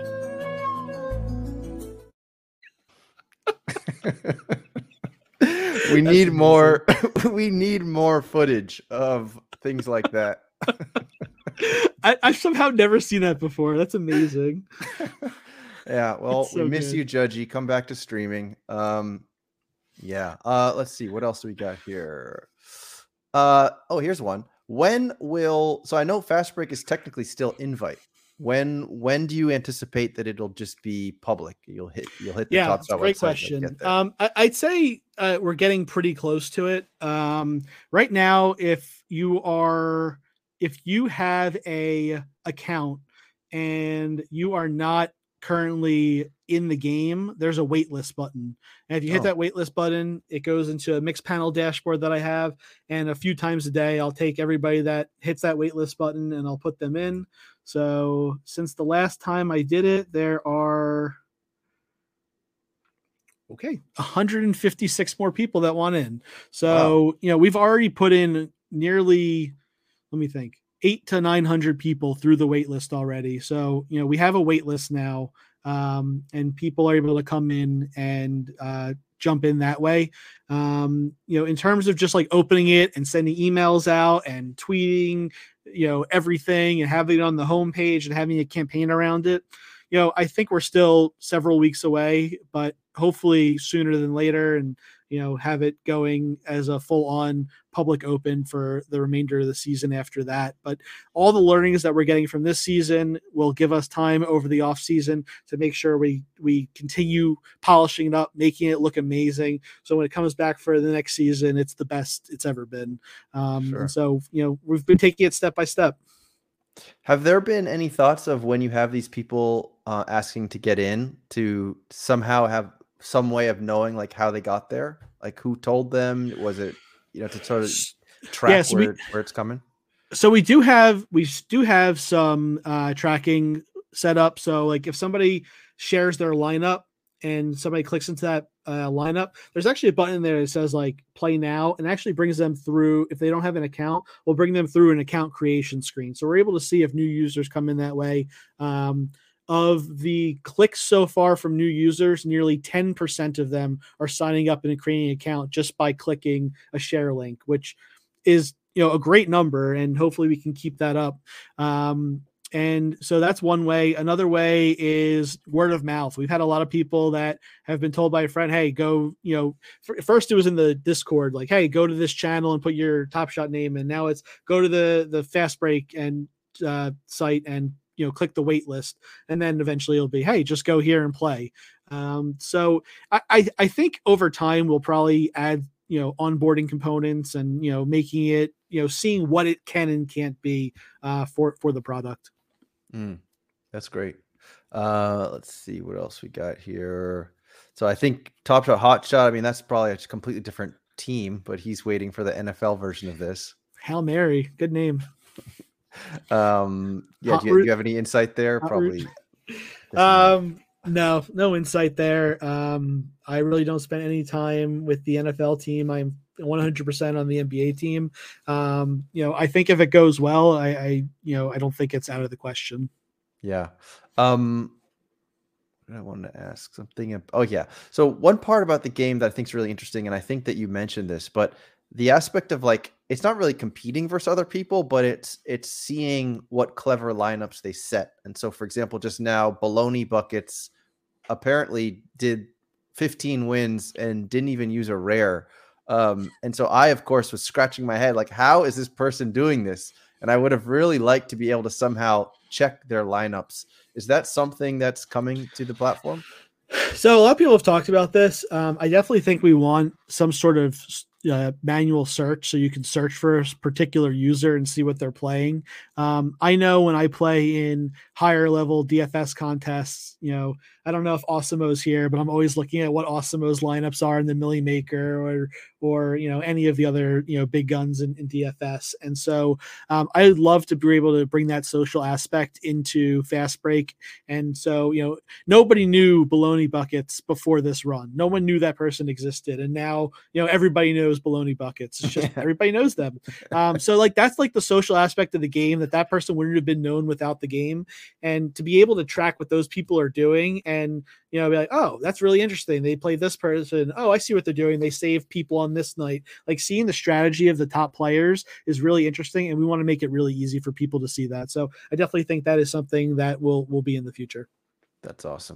weird. we need more. we need more footage of things like that. I, I've somehow never seen that before. That's amazing. Yeah. Well, so we miss good. you, Judgy. Come back to streaming. Um, yeah. Uh, let's see. What else do we got here? Uh, oh, here's one. When will so I know Fast Break is technically still invite. When when do you anticipate that it'll just be public? You'll hit you'll hit the yeah, top great question. Um, I, I'd say uh, we're getting pretty close to it. Um, right now, if you are if you have a account and you are not currently in the game, there's a waitlist button. And if you hit oh. that waitlist button, it goes into a mixed panel dashboard that I have. And a few times a day, I'll take everybody that hits that waitlist button and I'll put them in. So since the last time I did it, there are okay, one hundred fifty-six more people that want in. So, wow. you know, we've already put in nearly, let me think, eight to nine hundred people through the wait list already. So, you know, we have a wait list now, um, and people are able to come in and uh, jump in that way. Um, you know, in terms of just like opening it and sending emails out and tweeting, you know, everything and having it on the homepage and having a campaign around it, you know, I think we're still several weeks away, but hopefully sooner than later. And, you know, have it going as a full on public open for the remainder of the season after that. But all the learnings that we're getting from this season will give us time over the off season to make sure we, we continue polishing it up, making it look amazing. So when it comes back for the next season, it's the best it's ever been. Um, Sure. And so, you know, we've been taking it step by step. Have there been any thoughts of when you have these people uh, asking to get in to somehow have some way of knowing like how they got there? Like who told them? Was it, you know, to sort of track Yeah, so we- where, where it's coming? So we do have we do have some uh, tracking set up. So like if somebody shares their lineup and somebody clicks into that uh, lineup, there's actually a button there that says like play now, and actually brings them through. If they don't have an account, we'll bring them through an account creation screen. So we're able to see if new users come in that way. Um, of the clicks so far from new users, nearly ten percent of them are signing up and creating an account just by clicking a share link, which is, you know, a great number, and hopefully we can keep that up. Um, and so that's one way. Another way is word of mouth. We've had a lot of people that have been told by a friend, hey, go, you know, f- first it was in the Discord, like, hey, go to this channel and put your Top Shot name in. Now it's go to the, the Fast Break and uh, site and, you know, click the wait list. And then eventually it'll be, hey, just go here and play. Um, so I, I, I think over time we'll probably add, you know, onboarding components and, you know, making it, you know, seeing what it can and can't be uh, for, for the product. Mm, that's great. Uh, let's see what else we got here. So I think Top Shot, Hot Shot, I mean, that's probably a completely different team, but he's waiting for the N F L version of this. Hail Mary. Good name. Um, yeah. Hot Do you, do root. you have any insight there? Hot Probably. Um, no, no insight there. Um, I really don't spend any time with the N F L team. I'm one hundred percent on the N B A team. Um, you know, I think if it goes well, I, I, you know, I don't think it's out of the question. Yeah. Um, what did I want to ask something. ab- Oh yeah. So one part about the game that I think is really interesting, and I think that you mentioned this, but the aspect of like, it's not really competing versus other people, but it's, it's seeing what clever lineups they set. And so for example, just now Baloney Buckets apparently did fifteen wins and didn't even use a rare. Um, and so I, of course, was scratching my head, like, how is this person doing this? And I would have really liked to be able to somehow check their lineups. Is that something that's coming to the platform? So a lot of people have talked about this. Um, I definitely think we want some sort of uh, manual search so you can search for a particular user and see what they're playing. Um, I know when I play in higher level D F S contests, you know, I don't know if Awesimo's here, but I'm always looking at what Awesimo's lineups are in the Millie Maker or, or, you know, any of the other, you know, big guns in, in D F S. And so um, I'd love to be able to bring that social aspect into Fast Break. And so, you know, nobody knew Baloney Buckets before this run. No one knew that person existed. And now, you know, everybody knows Baloney Buckets. It's just everybody knows them. Um, so like, that's like the social aspect of the game that that person wouldn't have been known without the game. And to be able to track what those people are doing and, you know, be like, oh, that's really interesting. They play this person. Oh, I see what they're doing. They save people on this night. Like seeing the strategy of the top players is really interesting. And we want to make it really easy for people to see that. So I definitely think that is something that will, will be in the future. That's awesome.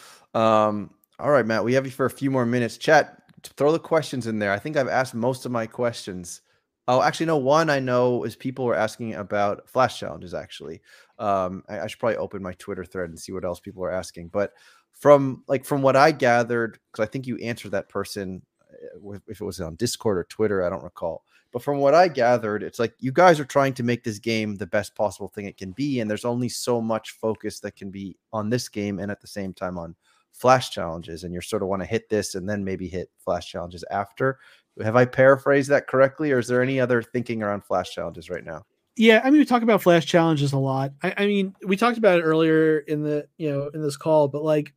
Um, all right, Matt, we have you for a few more minutes. Chat, throw the questions in there. I think I've asked most of my questions. Oh, actually, no, one I know is people were asking about flash challenges, actually. Um, I, I should probably open my Twitter thread and see what else people are asking. But from like from what I gathered, because I think you answered that person, uh, if it was on Discord or Twitter, I don't recall. But from what I gathered, it's like you guys are trying to make this game the best possible thing it can be. And there's only so much focus that can be on this game and at the same time on flash challenges. And you sort of want to hit this and then maybe hit flash challenges after. Have I paraphrased that correctly? Or is there any other thinking around flash challenges right now? Yeah, I mean, we talk about flash challenges a lot. I, I mean, we talked about it earlier in the, you know, in this call, but like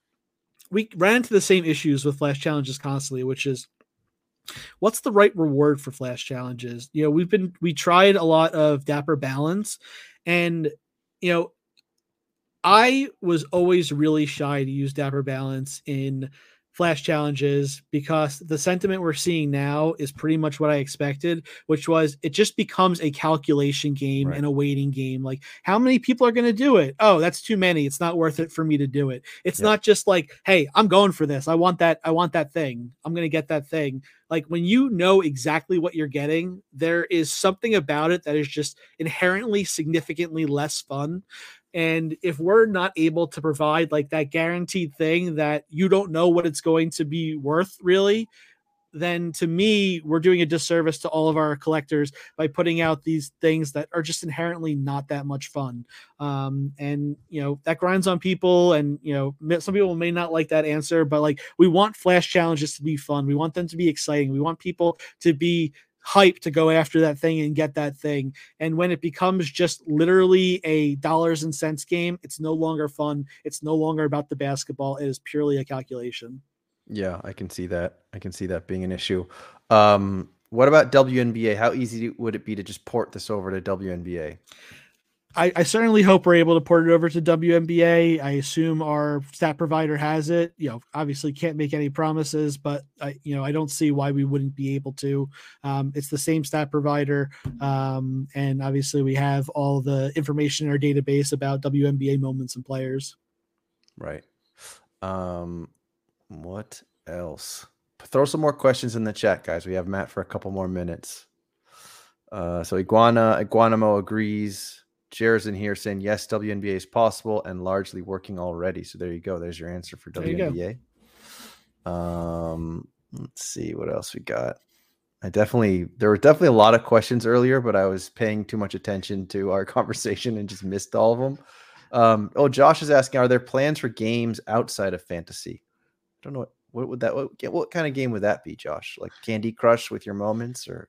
we ran into the same issues with flash challenges constantly, which is what's the right reward for flash challenges? You know, we've been, we tried a lot of Dapper Balance and, you know, I was always really shy to use Dapper Balance in flash challenges because the sentiment we're seeing now is pretty much what I expected, which was it just becomes a calculation game Right. and a waiting game. Like, how many people are going to do it? Oh, that's too many. It's not worth it for me to do it. It's Yep. not just like, hey, I'm going for this. I want that. I want that thing. I'm going to get that thing. Like, when you know exactly what you're getting, there is something about it that is just inherently significantly less fun. And if we're not able to provide like that guaranteed thing that you don't know what it's going to be worth really, then to me, we're doing a disservice to all of our collectors by putting out these things that are just inherently not that much fun. Um, and, you know, that grinds on people. And, you know, some people may not like that answer, but like, we want flash challenges to be fun. We want them to be exciting. We want people to be hype to go after that thing and get that thing. And when it becomes just literally a dollars and cents game, it's no longer fun. It's no longer about the basketball. It is purely a calculation. Yeah, I can see that. I can see that being an issue. Um, what about W N B A? How easy would it be to just port this over to W N B A? I, I certainly hope we're able to port it over to W N B A. I assume our stat provider has it. You know, obviously can't make any promises, but I, you know, I don't see why we wouldn't be able to. Um, it's the same stat provider, um, and obviously we have all the information in our database about W N B A moments and players. Right. Um, what else? Throw some more questions in the chat, guys. We have Matt for a couple more minutes. Uh, so Iguana Iguanamo agrees. Jared's in here saying yes, W N B A is possible and largely working already. So there you go. There's your answer for There you W N B A. Um, let's see what else we got. I definitely there were definitely a lot of questions earlier, but I was paying too much attention to our conversation and just missed all of them. Um, oh, Josh is asking, are there plans for games outside of fantasy? I don't know what, what would that what, what kind of game would that be, Josh? Like Candy Crush with your moments, or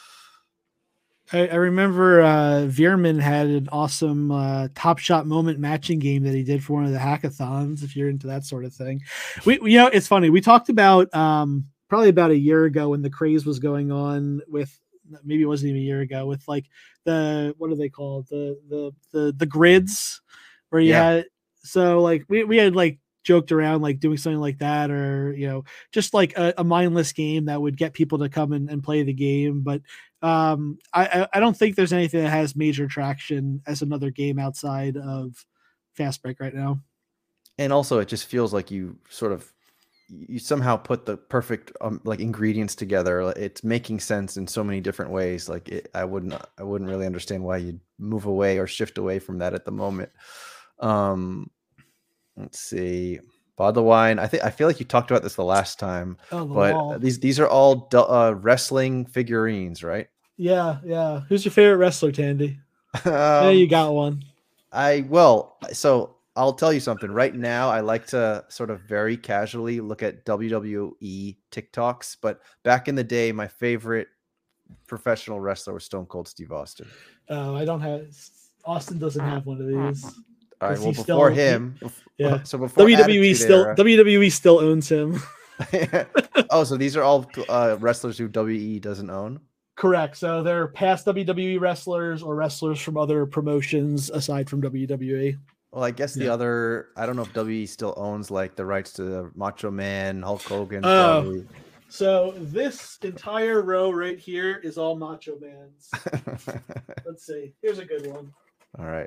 I, I remember uh, Veerman had an awesome uh, Top Shot moment matching game that he did for one of the hackathons. If you're into that sort of thing, we, we you know it's funny. We talked about um, probably about a year ago when the craze was going on with maybe it wasn't even a year ago with like the what are they called the the the the grids where you Yeah. had so like we we had like joked around like doing something like that, or you know just like a, a mindless game that would get people to come and, and play the game. But um I I don't think there's anything that has major traction as another game outside of Fast Break right now. and also it just feels like you sort of you somehow put the perfect um, like ingredients together. It's making sense in so many different ways. Like it, I wouldn't I wouldn't really understand why you'd move away or shift away from that at the moment. Um, let's see. Badawine, I think I feel like you talked about this the last time, Oh, the but wall. these these are all du- uh, wrestling figurines, right? Yeah, yeah. Who's your favorite wrestler, Tandy? Yeah, Um, you got one. I well, so I'll tell you something. Right now, I like to sort of very casually look at W W E TikToks, but back in the day, my favorite professional wrestler was Stone Cold Steve Austin. Oh, I don't have. Austin doesn't have one of these. All right, Does well, he before still- he- him, bef- yeah. so before W W E Attitude still Era- W W E still owns him. oh, so these are all uh, wrestlers who W W E doesn't own. Correct. So they're past W W E wrestlers or wrestlers from other promotions aside from W W E. Well, I guess the Yeah. other, I don't know if W W E still owns like the rights to Macho Man, Hulk Hogan. Oh. Probably. So this entire row right here is all Macho Man's. Let's see. Here's a good one. All right.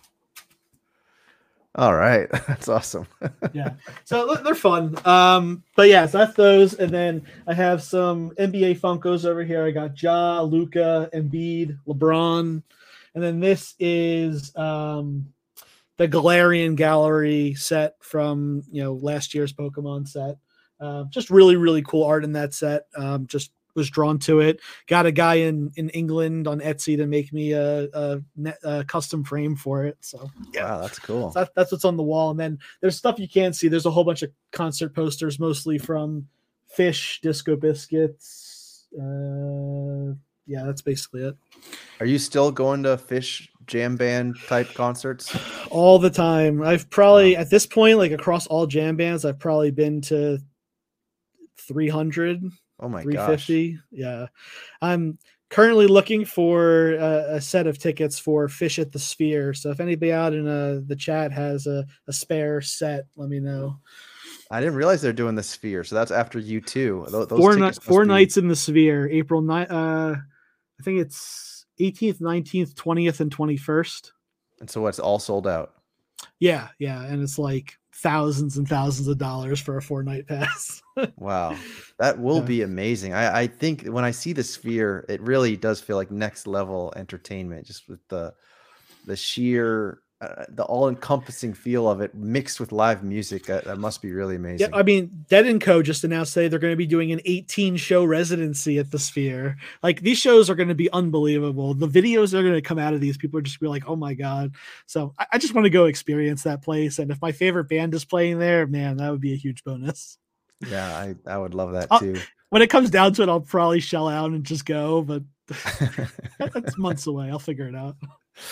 All right. That's awesome. Yeah. So look, they're fun. Um, but yeah, so that's those. And then I have some N B A Funkos over here. I got Ja, Luca, Embiid, LeBron. And then this is um the Galarian Gallery set from you know last year's Pokemon set. Uh, just really, really cool art in that set. Um, just was drawn to it. Got a guy in in England on Etsy to make me a, a, net, a custom frame for it. So yeah, Wow, that's cool. so that, that's what's on the wall. And then there's stuff you can't see. There's a whole bunch of concert posters, mostly from Fish, Disco Biscuits. Uh, yeah, that's basically it. Are you still going to Fish jam band type concerts? All the time. I've probably at this point, like across all jam bands, I've probably been to three hundred. Oh my three gosh. fifty. Yeah. I'm currently looking for a, a set of tickets for Fish at the Sphere. So if anybody out in uh, the chat has a, a spare set, let me know. I didn't realize they're doing the Sphere, so that's after you too. Those, those Four, ni- tickets must four be- nights in the Sphere, April ninth. Uh, I think it's eighteenth, nineteenth, twentieth, and twenty-first. And so it's all sold out. Yeah, yeah, and it's like thousands and thousands of dollars for a four night pass. Wow, that will Yeah. be amazing. I, I think when I see the Sphere, it really does feel like next level entertainment, just with the the sheer, uh, the all encompassing feel of it mixed with live music. That, that must be really Yeah, amazing. I mean, Dead and Co just announced today they're going to be doing an eighteen show residency at the Sphere. Like these shows are going to be unbelievable. The videos that are going to come out of these, people are just gonna be like, "Oh my god!" So I, I just want to go experience that place. And if my favorite band is playing there, man, that would be a huge bonus. Yeah, I, I would love that I'll- too. When it comes down to it, I'll probably shell out and just go, but that's months away. I'll figure it out.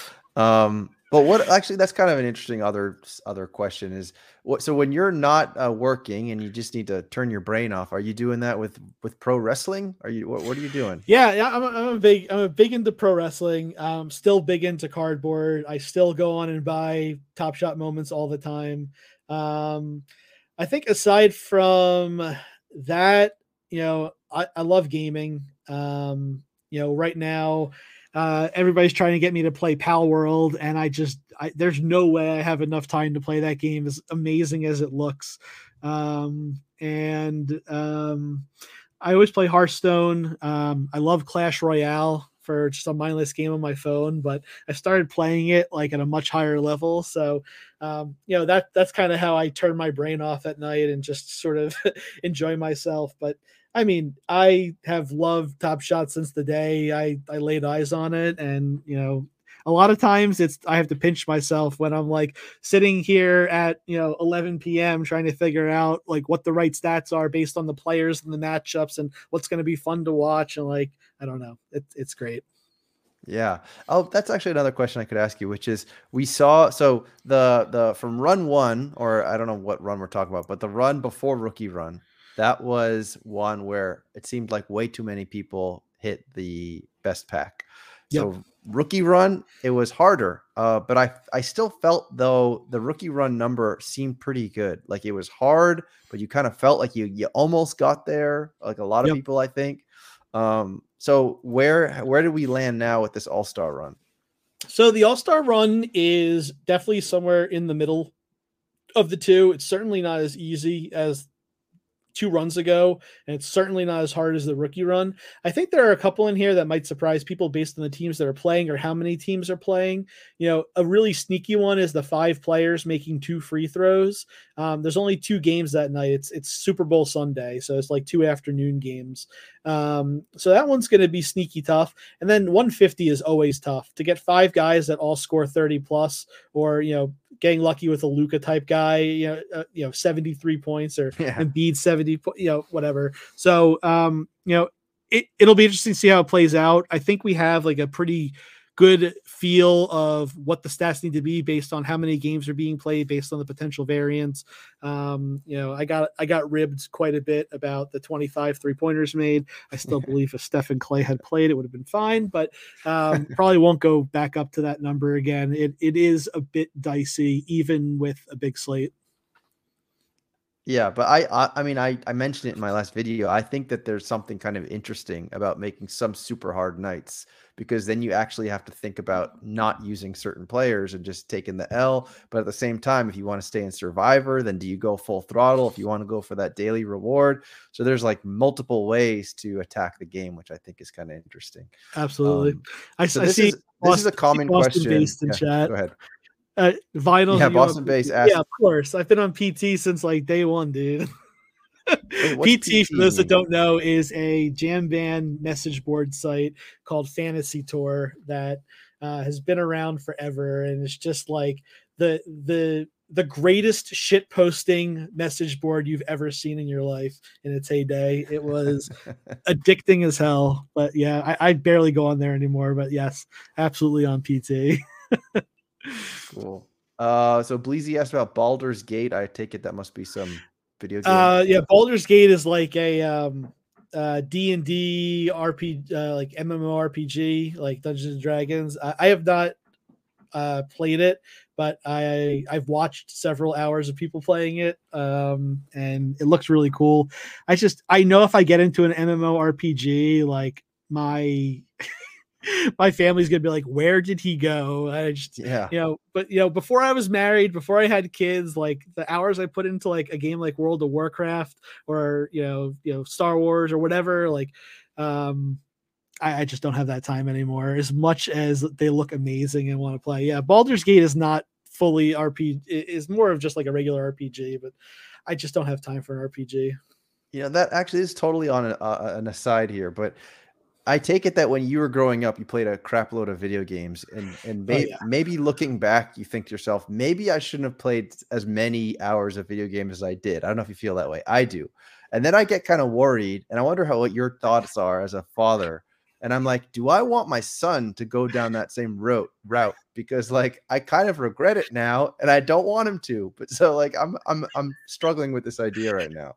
Um, but what actually, that's kind of an interesting other other question is what. So when you're not uh, working and you just need to turn your brain off, are you doing that with with pro wrestling? Are you what, what are you doing? Yeah, yeah, I'm a, I'm a big I'm a big into pro wrestling. Um, still big into cardboard. I still go on and buy Top Shot moments all the time. Um, I think aside from that, you know, I, I love gaming. Um, you know, right now, uh, everybody's trying to get me to play Pal World, and I just I, there's no way I have enough time to play that game, as amazing as it looks. Um, and um, I always play Hearthstone. Um, I love Clash Royale for just a mindless game on my phone, but I started playing it like at a much higher level. So, um, you know, that that's kind of how I turn my brain off at night and just sort of enjoy myself. But I mean, I have loved Top Shot since the day I, I laid eyes on it. And, you know, a lot of times it's, I have to pinch myself when I'm like sitting here at, you know, eleven p.m. trying to figure out like what the right stats are based on the players and the matchups and what's going to be fun to watch. And like, I don't know, it, it's great. Yeah. Oh, that's actually another question I could ask you, which is we saw so the the from run one, or I don't know what run we're talking about, but the run before rookie run, that was one where it seemed like way too many people hit the best pack. So Yep. rookie run, it was harder. Uh, but I I still felt though the rookie run number seemed pretty good. Like it was hard, but you kind of felt like you you almost got there, like a lot of Yep. people, I think. Um, so where where did we land now with this all-star run? So the All-Star run is definitely somewhere in the middle of the two. It's certainly not as easy as two runs ago, and it's certainly not as hard as the rookie run. I think there are a couple in here that might surprise people based on the teams that are playing or how many teams are playing. You know, a really sneaky one is the five players making two free throws. Um, there's only two games that night. It's it's Super Bowl Sunday, so it's like two afternoon games. Um, so that one's going to be sneaky tough. And then one fifty is always tough to get five guys that all score thirty plus, or you know, getting lucky with a Luka type guy, you know, uh, you know, seventy-three points or Yeah. Embiid seventy, you know, whatever. So, um, you know, it, it'll be interesting to see how it plays out. I think we have like a pretty good feel of what the stats need to be based on how many games are being played, based on the potential variance. Um, you know, I got, I got ribbed quite a bit about the twenty-five three pointers made. I still believe if Stephen Clay had played, it would have been fine, but um, probably won't go back up to that number again. It, it is a bit dicey, even with a big slate. Yeah, but I, I, I mean, I, I mentioned it in my last video. I think that there's something kind of interesting about making some super hard nights, because then you actually have to think about not using certain players and just taking the L. But at the same time, if you want to stay in Survivor, then do you go full throttle? If you want to go for that daily reward, so there's like multiple ways to attack the game, which I think is kind of interesting. Absolutely. Um, I, so I this see is this is a Boston- common Boston question. based in Yeah, chat. go ahead. Uh, vinyls. Yeah, and you want Boston P T? Base asked- Yeah, of course. I've been on P T since like day one, dude. Wait, what's P T, for those that mean? don't know, is a jam band message board site called Fantasy Tour that uh, has been around forever, and it's just like the the the greatest shit posting message board you've ever seen in your life in its heyday. It was addicting as hell. But yeah, I, I barely go on there anymore. But yes, absolutely on P T. Cool. Uh, so Bleezy asked about Baldur's Gate. I take it that must be some video game. Uh, yeah, Baldur's Gate is like a um, uh, D and D R P, uh, like MMORPG, like Dungeons and Dragons. I, I have not uh, played it, but I I've watched several hours of people playing it, um, and it looks really cool. I just I know if I get into an MMORPG, like my my family's gonna be like, where did he go? I just, Yeah. you know, but you know, before I was married, before I had kids, like the hours I put into like a game like World of Warcraft or you know, you know, Star Wars or whatever, like, um, I, I just don't have that time anymore. As much as they look amazing and want to play, yeah, Baldur's Gate is not fully R P G, is more of just like a regular R P G, but I just don't have time for an R P G. You know, that actually is totally on a, uh, an aside here, but I take it that when you were growing up, you played a crap load of video games, and and Oh, may, yeah. maybe looking back, you think to yourself, maybe I shouldn't have played as many hours of video games as I did. I don't know if you feel that way. I do, and then I get kind of worried, and I wonder how what your thoughts are as a father. And I'm like, do I want my son to go down that same route route? Because like I kind of regret it now, and I don't want him to. But so like I'm I'm I'm struggling with this idea right now.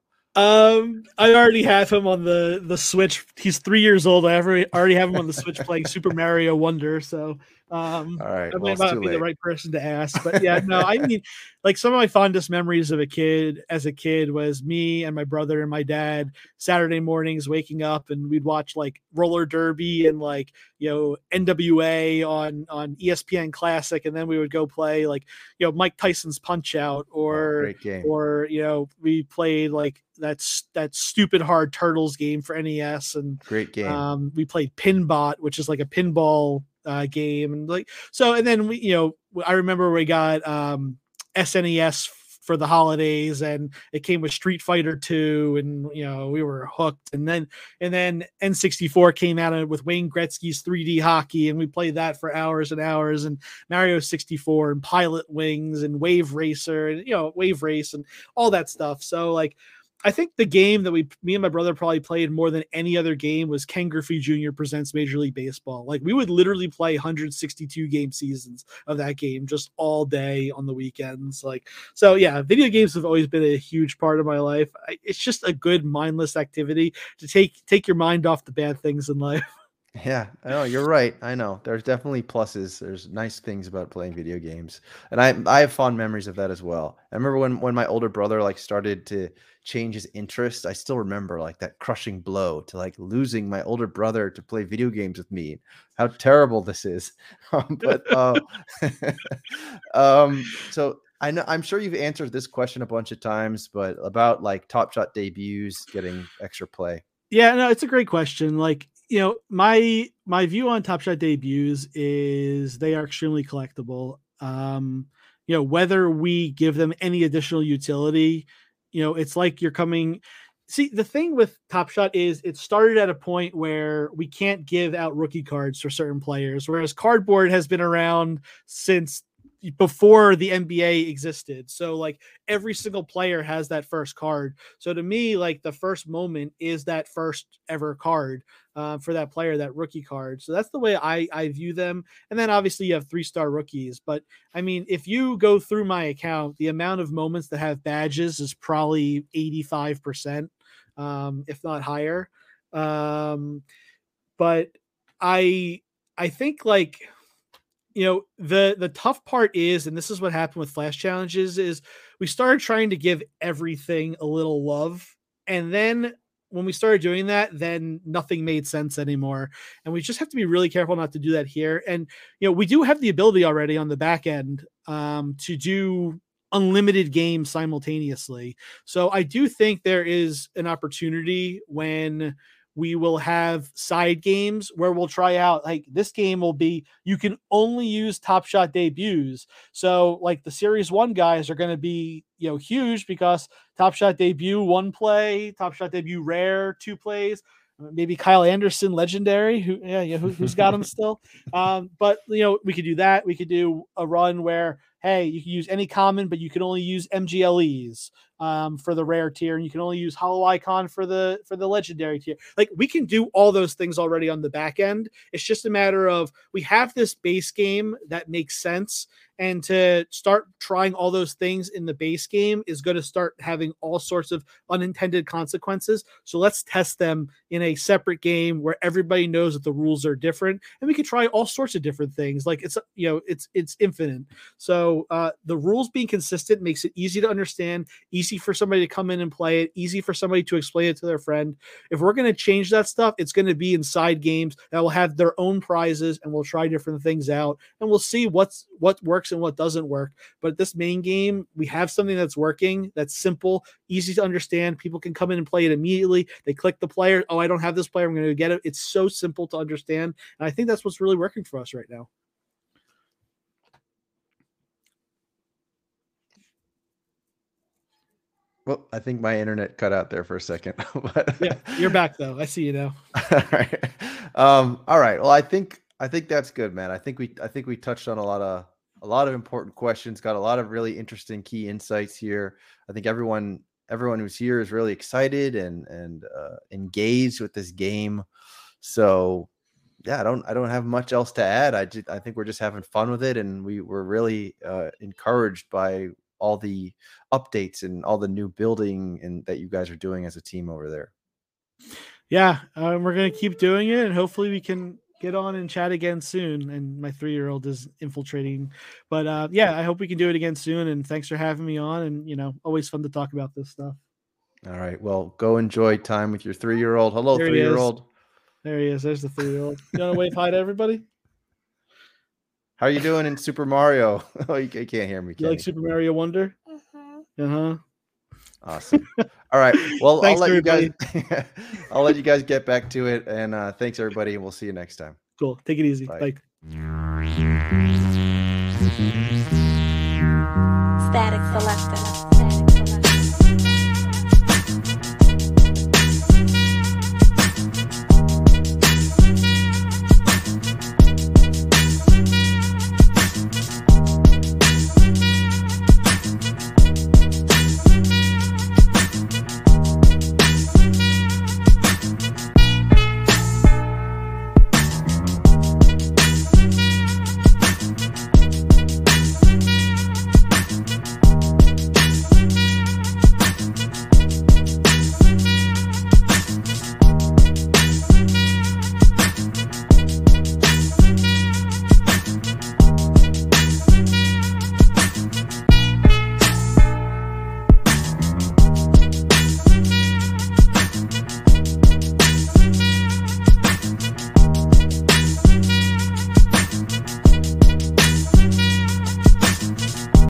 Um, I already have him on the the Switch. He's three years old. I already already have him on the Switch playing Super Mario Wonder. So, um, All right, I well, might it's not too be the late. right person to ask. But yeah, no, I mean, like some of my fondest memories of a kid as a kid was me and my brother and my dad Saturday mornings waking up and we'd watch like roller derby and like you know N W A on on E S P N Classic, and then we would go play like you know Mike Tyson's Punch Out Oh, or great game. or you know we played like that's that stupid hard Turtles game for N E S, and Great game. um, we played Pinbot, which is like a pinball uh, game, and like so. And then we, you know, I remember we got um, S N E S for the holidays, and it came with Street Fighter two, and you know we were hooked. And then and then N sixty-four came out with Wayne Gretzky's three D hockey, and we played that for hours and hours. And Mario sixty-four and Pilot Wings and Wave Racer, and you know Wave Race and all that stuff. So like. I think the game that we, me and my brother probably played more than any other game was Ken Griffey Junior Presents Major League Baseball. Like we would literally play one hundred sixty-two game seasons of that game just all day on the weekends. Like, so yeah, video games have always been a huge part of my life. I, it's just a good mindless activity to take, take your mind off the bad things in life. Yeah, I know you're right. I know there's definitely pluses. There's nice things about playing video games, and I I have fond memories of that as well. I remember when when my older brother like started to change his interest. I still remember like that crushing blow to like losing my older brother to play video games with me. How terrible this is. Um, but uh, um, so I know I'm sure you've answered this question a bunch of times, but about like Top Shot debuts getting extra play. Yeah, no, it's a great question. Like, you know, my my view on Top Shot debuts is they are extremely collectible. Um, you know, whether we give them any additional utility, you know, it's like you're coming. See, the thing with Top Shot is it started at a point where we can't give out rookie cards for certain players, whereas cardboard has been around since before the N B A existed. So like every single player has that first card. So to me, like the first moment is that first ever card uh, for that player, that rookie card. So that's the way I, I view them. And then obviously you have three-star rookies. But I mean, if you go through my account, the amount of moments that have badges is probably eighty-five percent, um, if not higher. Um, but I I think like you know the the tough part is, and this is what happened with flash challenges, is we started trying to give everything a little love, and then when we started doing that, then nothing made sense anymore, and we just have to be really careful not to do that here. And you know we do have the ability already on the back end um to do unlimited games simultaneously, so I do think there is an opportunity when we will have side games where we'll try out like this game will be you can only use Top Shot debuts. So like the series one guys are going to be, you know, huge because Top Shot debut one play, Top Shot debut rare two plays, maybe Kyle Anderson legendary who yeah, yeah who, who's got him still. Um, but you know, we could do that. We could do a run where hey, you can use any common, but you can only use M G L Es um, for the rare tier, and you can only use Hollow Icon for the for the legendary tier. Like we can do all those things already on the back end. It's just a matter of we have this base game that makes sense, And to start trying all those things in the base game is going to start having all sorts of unintended consequences. So let's test them in a separate game where everybody knows that the rules are different, and we can try all sorts of different things. Like it's, you know, it's, it's infinite. So uh, the rules being consistent makes it easy to understand, easy for somebody to come in and play it, easy for somebody to explain it to their friend. If we're going to change that stuff, it's going to be inside games that will have their own prizes, and we'll try different things out, and we'll see what's what works and what doesn't work. But this main game, we have something that's working, that's simple, easy to understand. People can come in and play it immediately. They click the player. Oh, I don't have this player, I'm going to get it. It's so simple to understand, and I think that's what's really working for us right now. Well, I think my internet cut out there for a second. But yeah, you're back though. I see you now. all right. Um, all right. Well, I think I think that's good, man. I think we I think we touched on a lot of a lot of important questions, got a lot of really interesting key insights here. I think everyone everyone who's here is really excited and and uh, engaged with this game. So yeah, I don't I don't have much else to add. I just I think we're just having fun with it, and we were really uh, encouraged by all the updates and all the new building and that you guys are doing as a team over there. Yeah, um, we're going to keep doing it, and hopefully we can get on and chat again soon. And my three-year-old is infiltrating, but uh, yeah, I hope we can do it again soon. And thanks for having me on, and, you know, always fun to talk about this stuff. All right. Well, go enjoy time with your three-year-old. Hello, There he three-year-old. is. There he is. There's the three-year-old. You want to wave hi to everybody? How are you doing in Super Mario? Oh, you can't hear me. You like Super Mario Wonder? Uh huh. Awesome. All right. Well, I'll Thanks, let everybody. you guys. I'll let you guys get back to it. And uh, thanks, everybody. And we'll see you next time. Cool. Take it easy. Bye. Bye. Static Selector.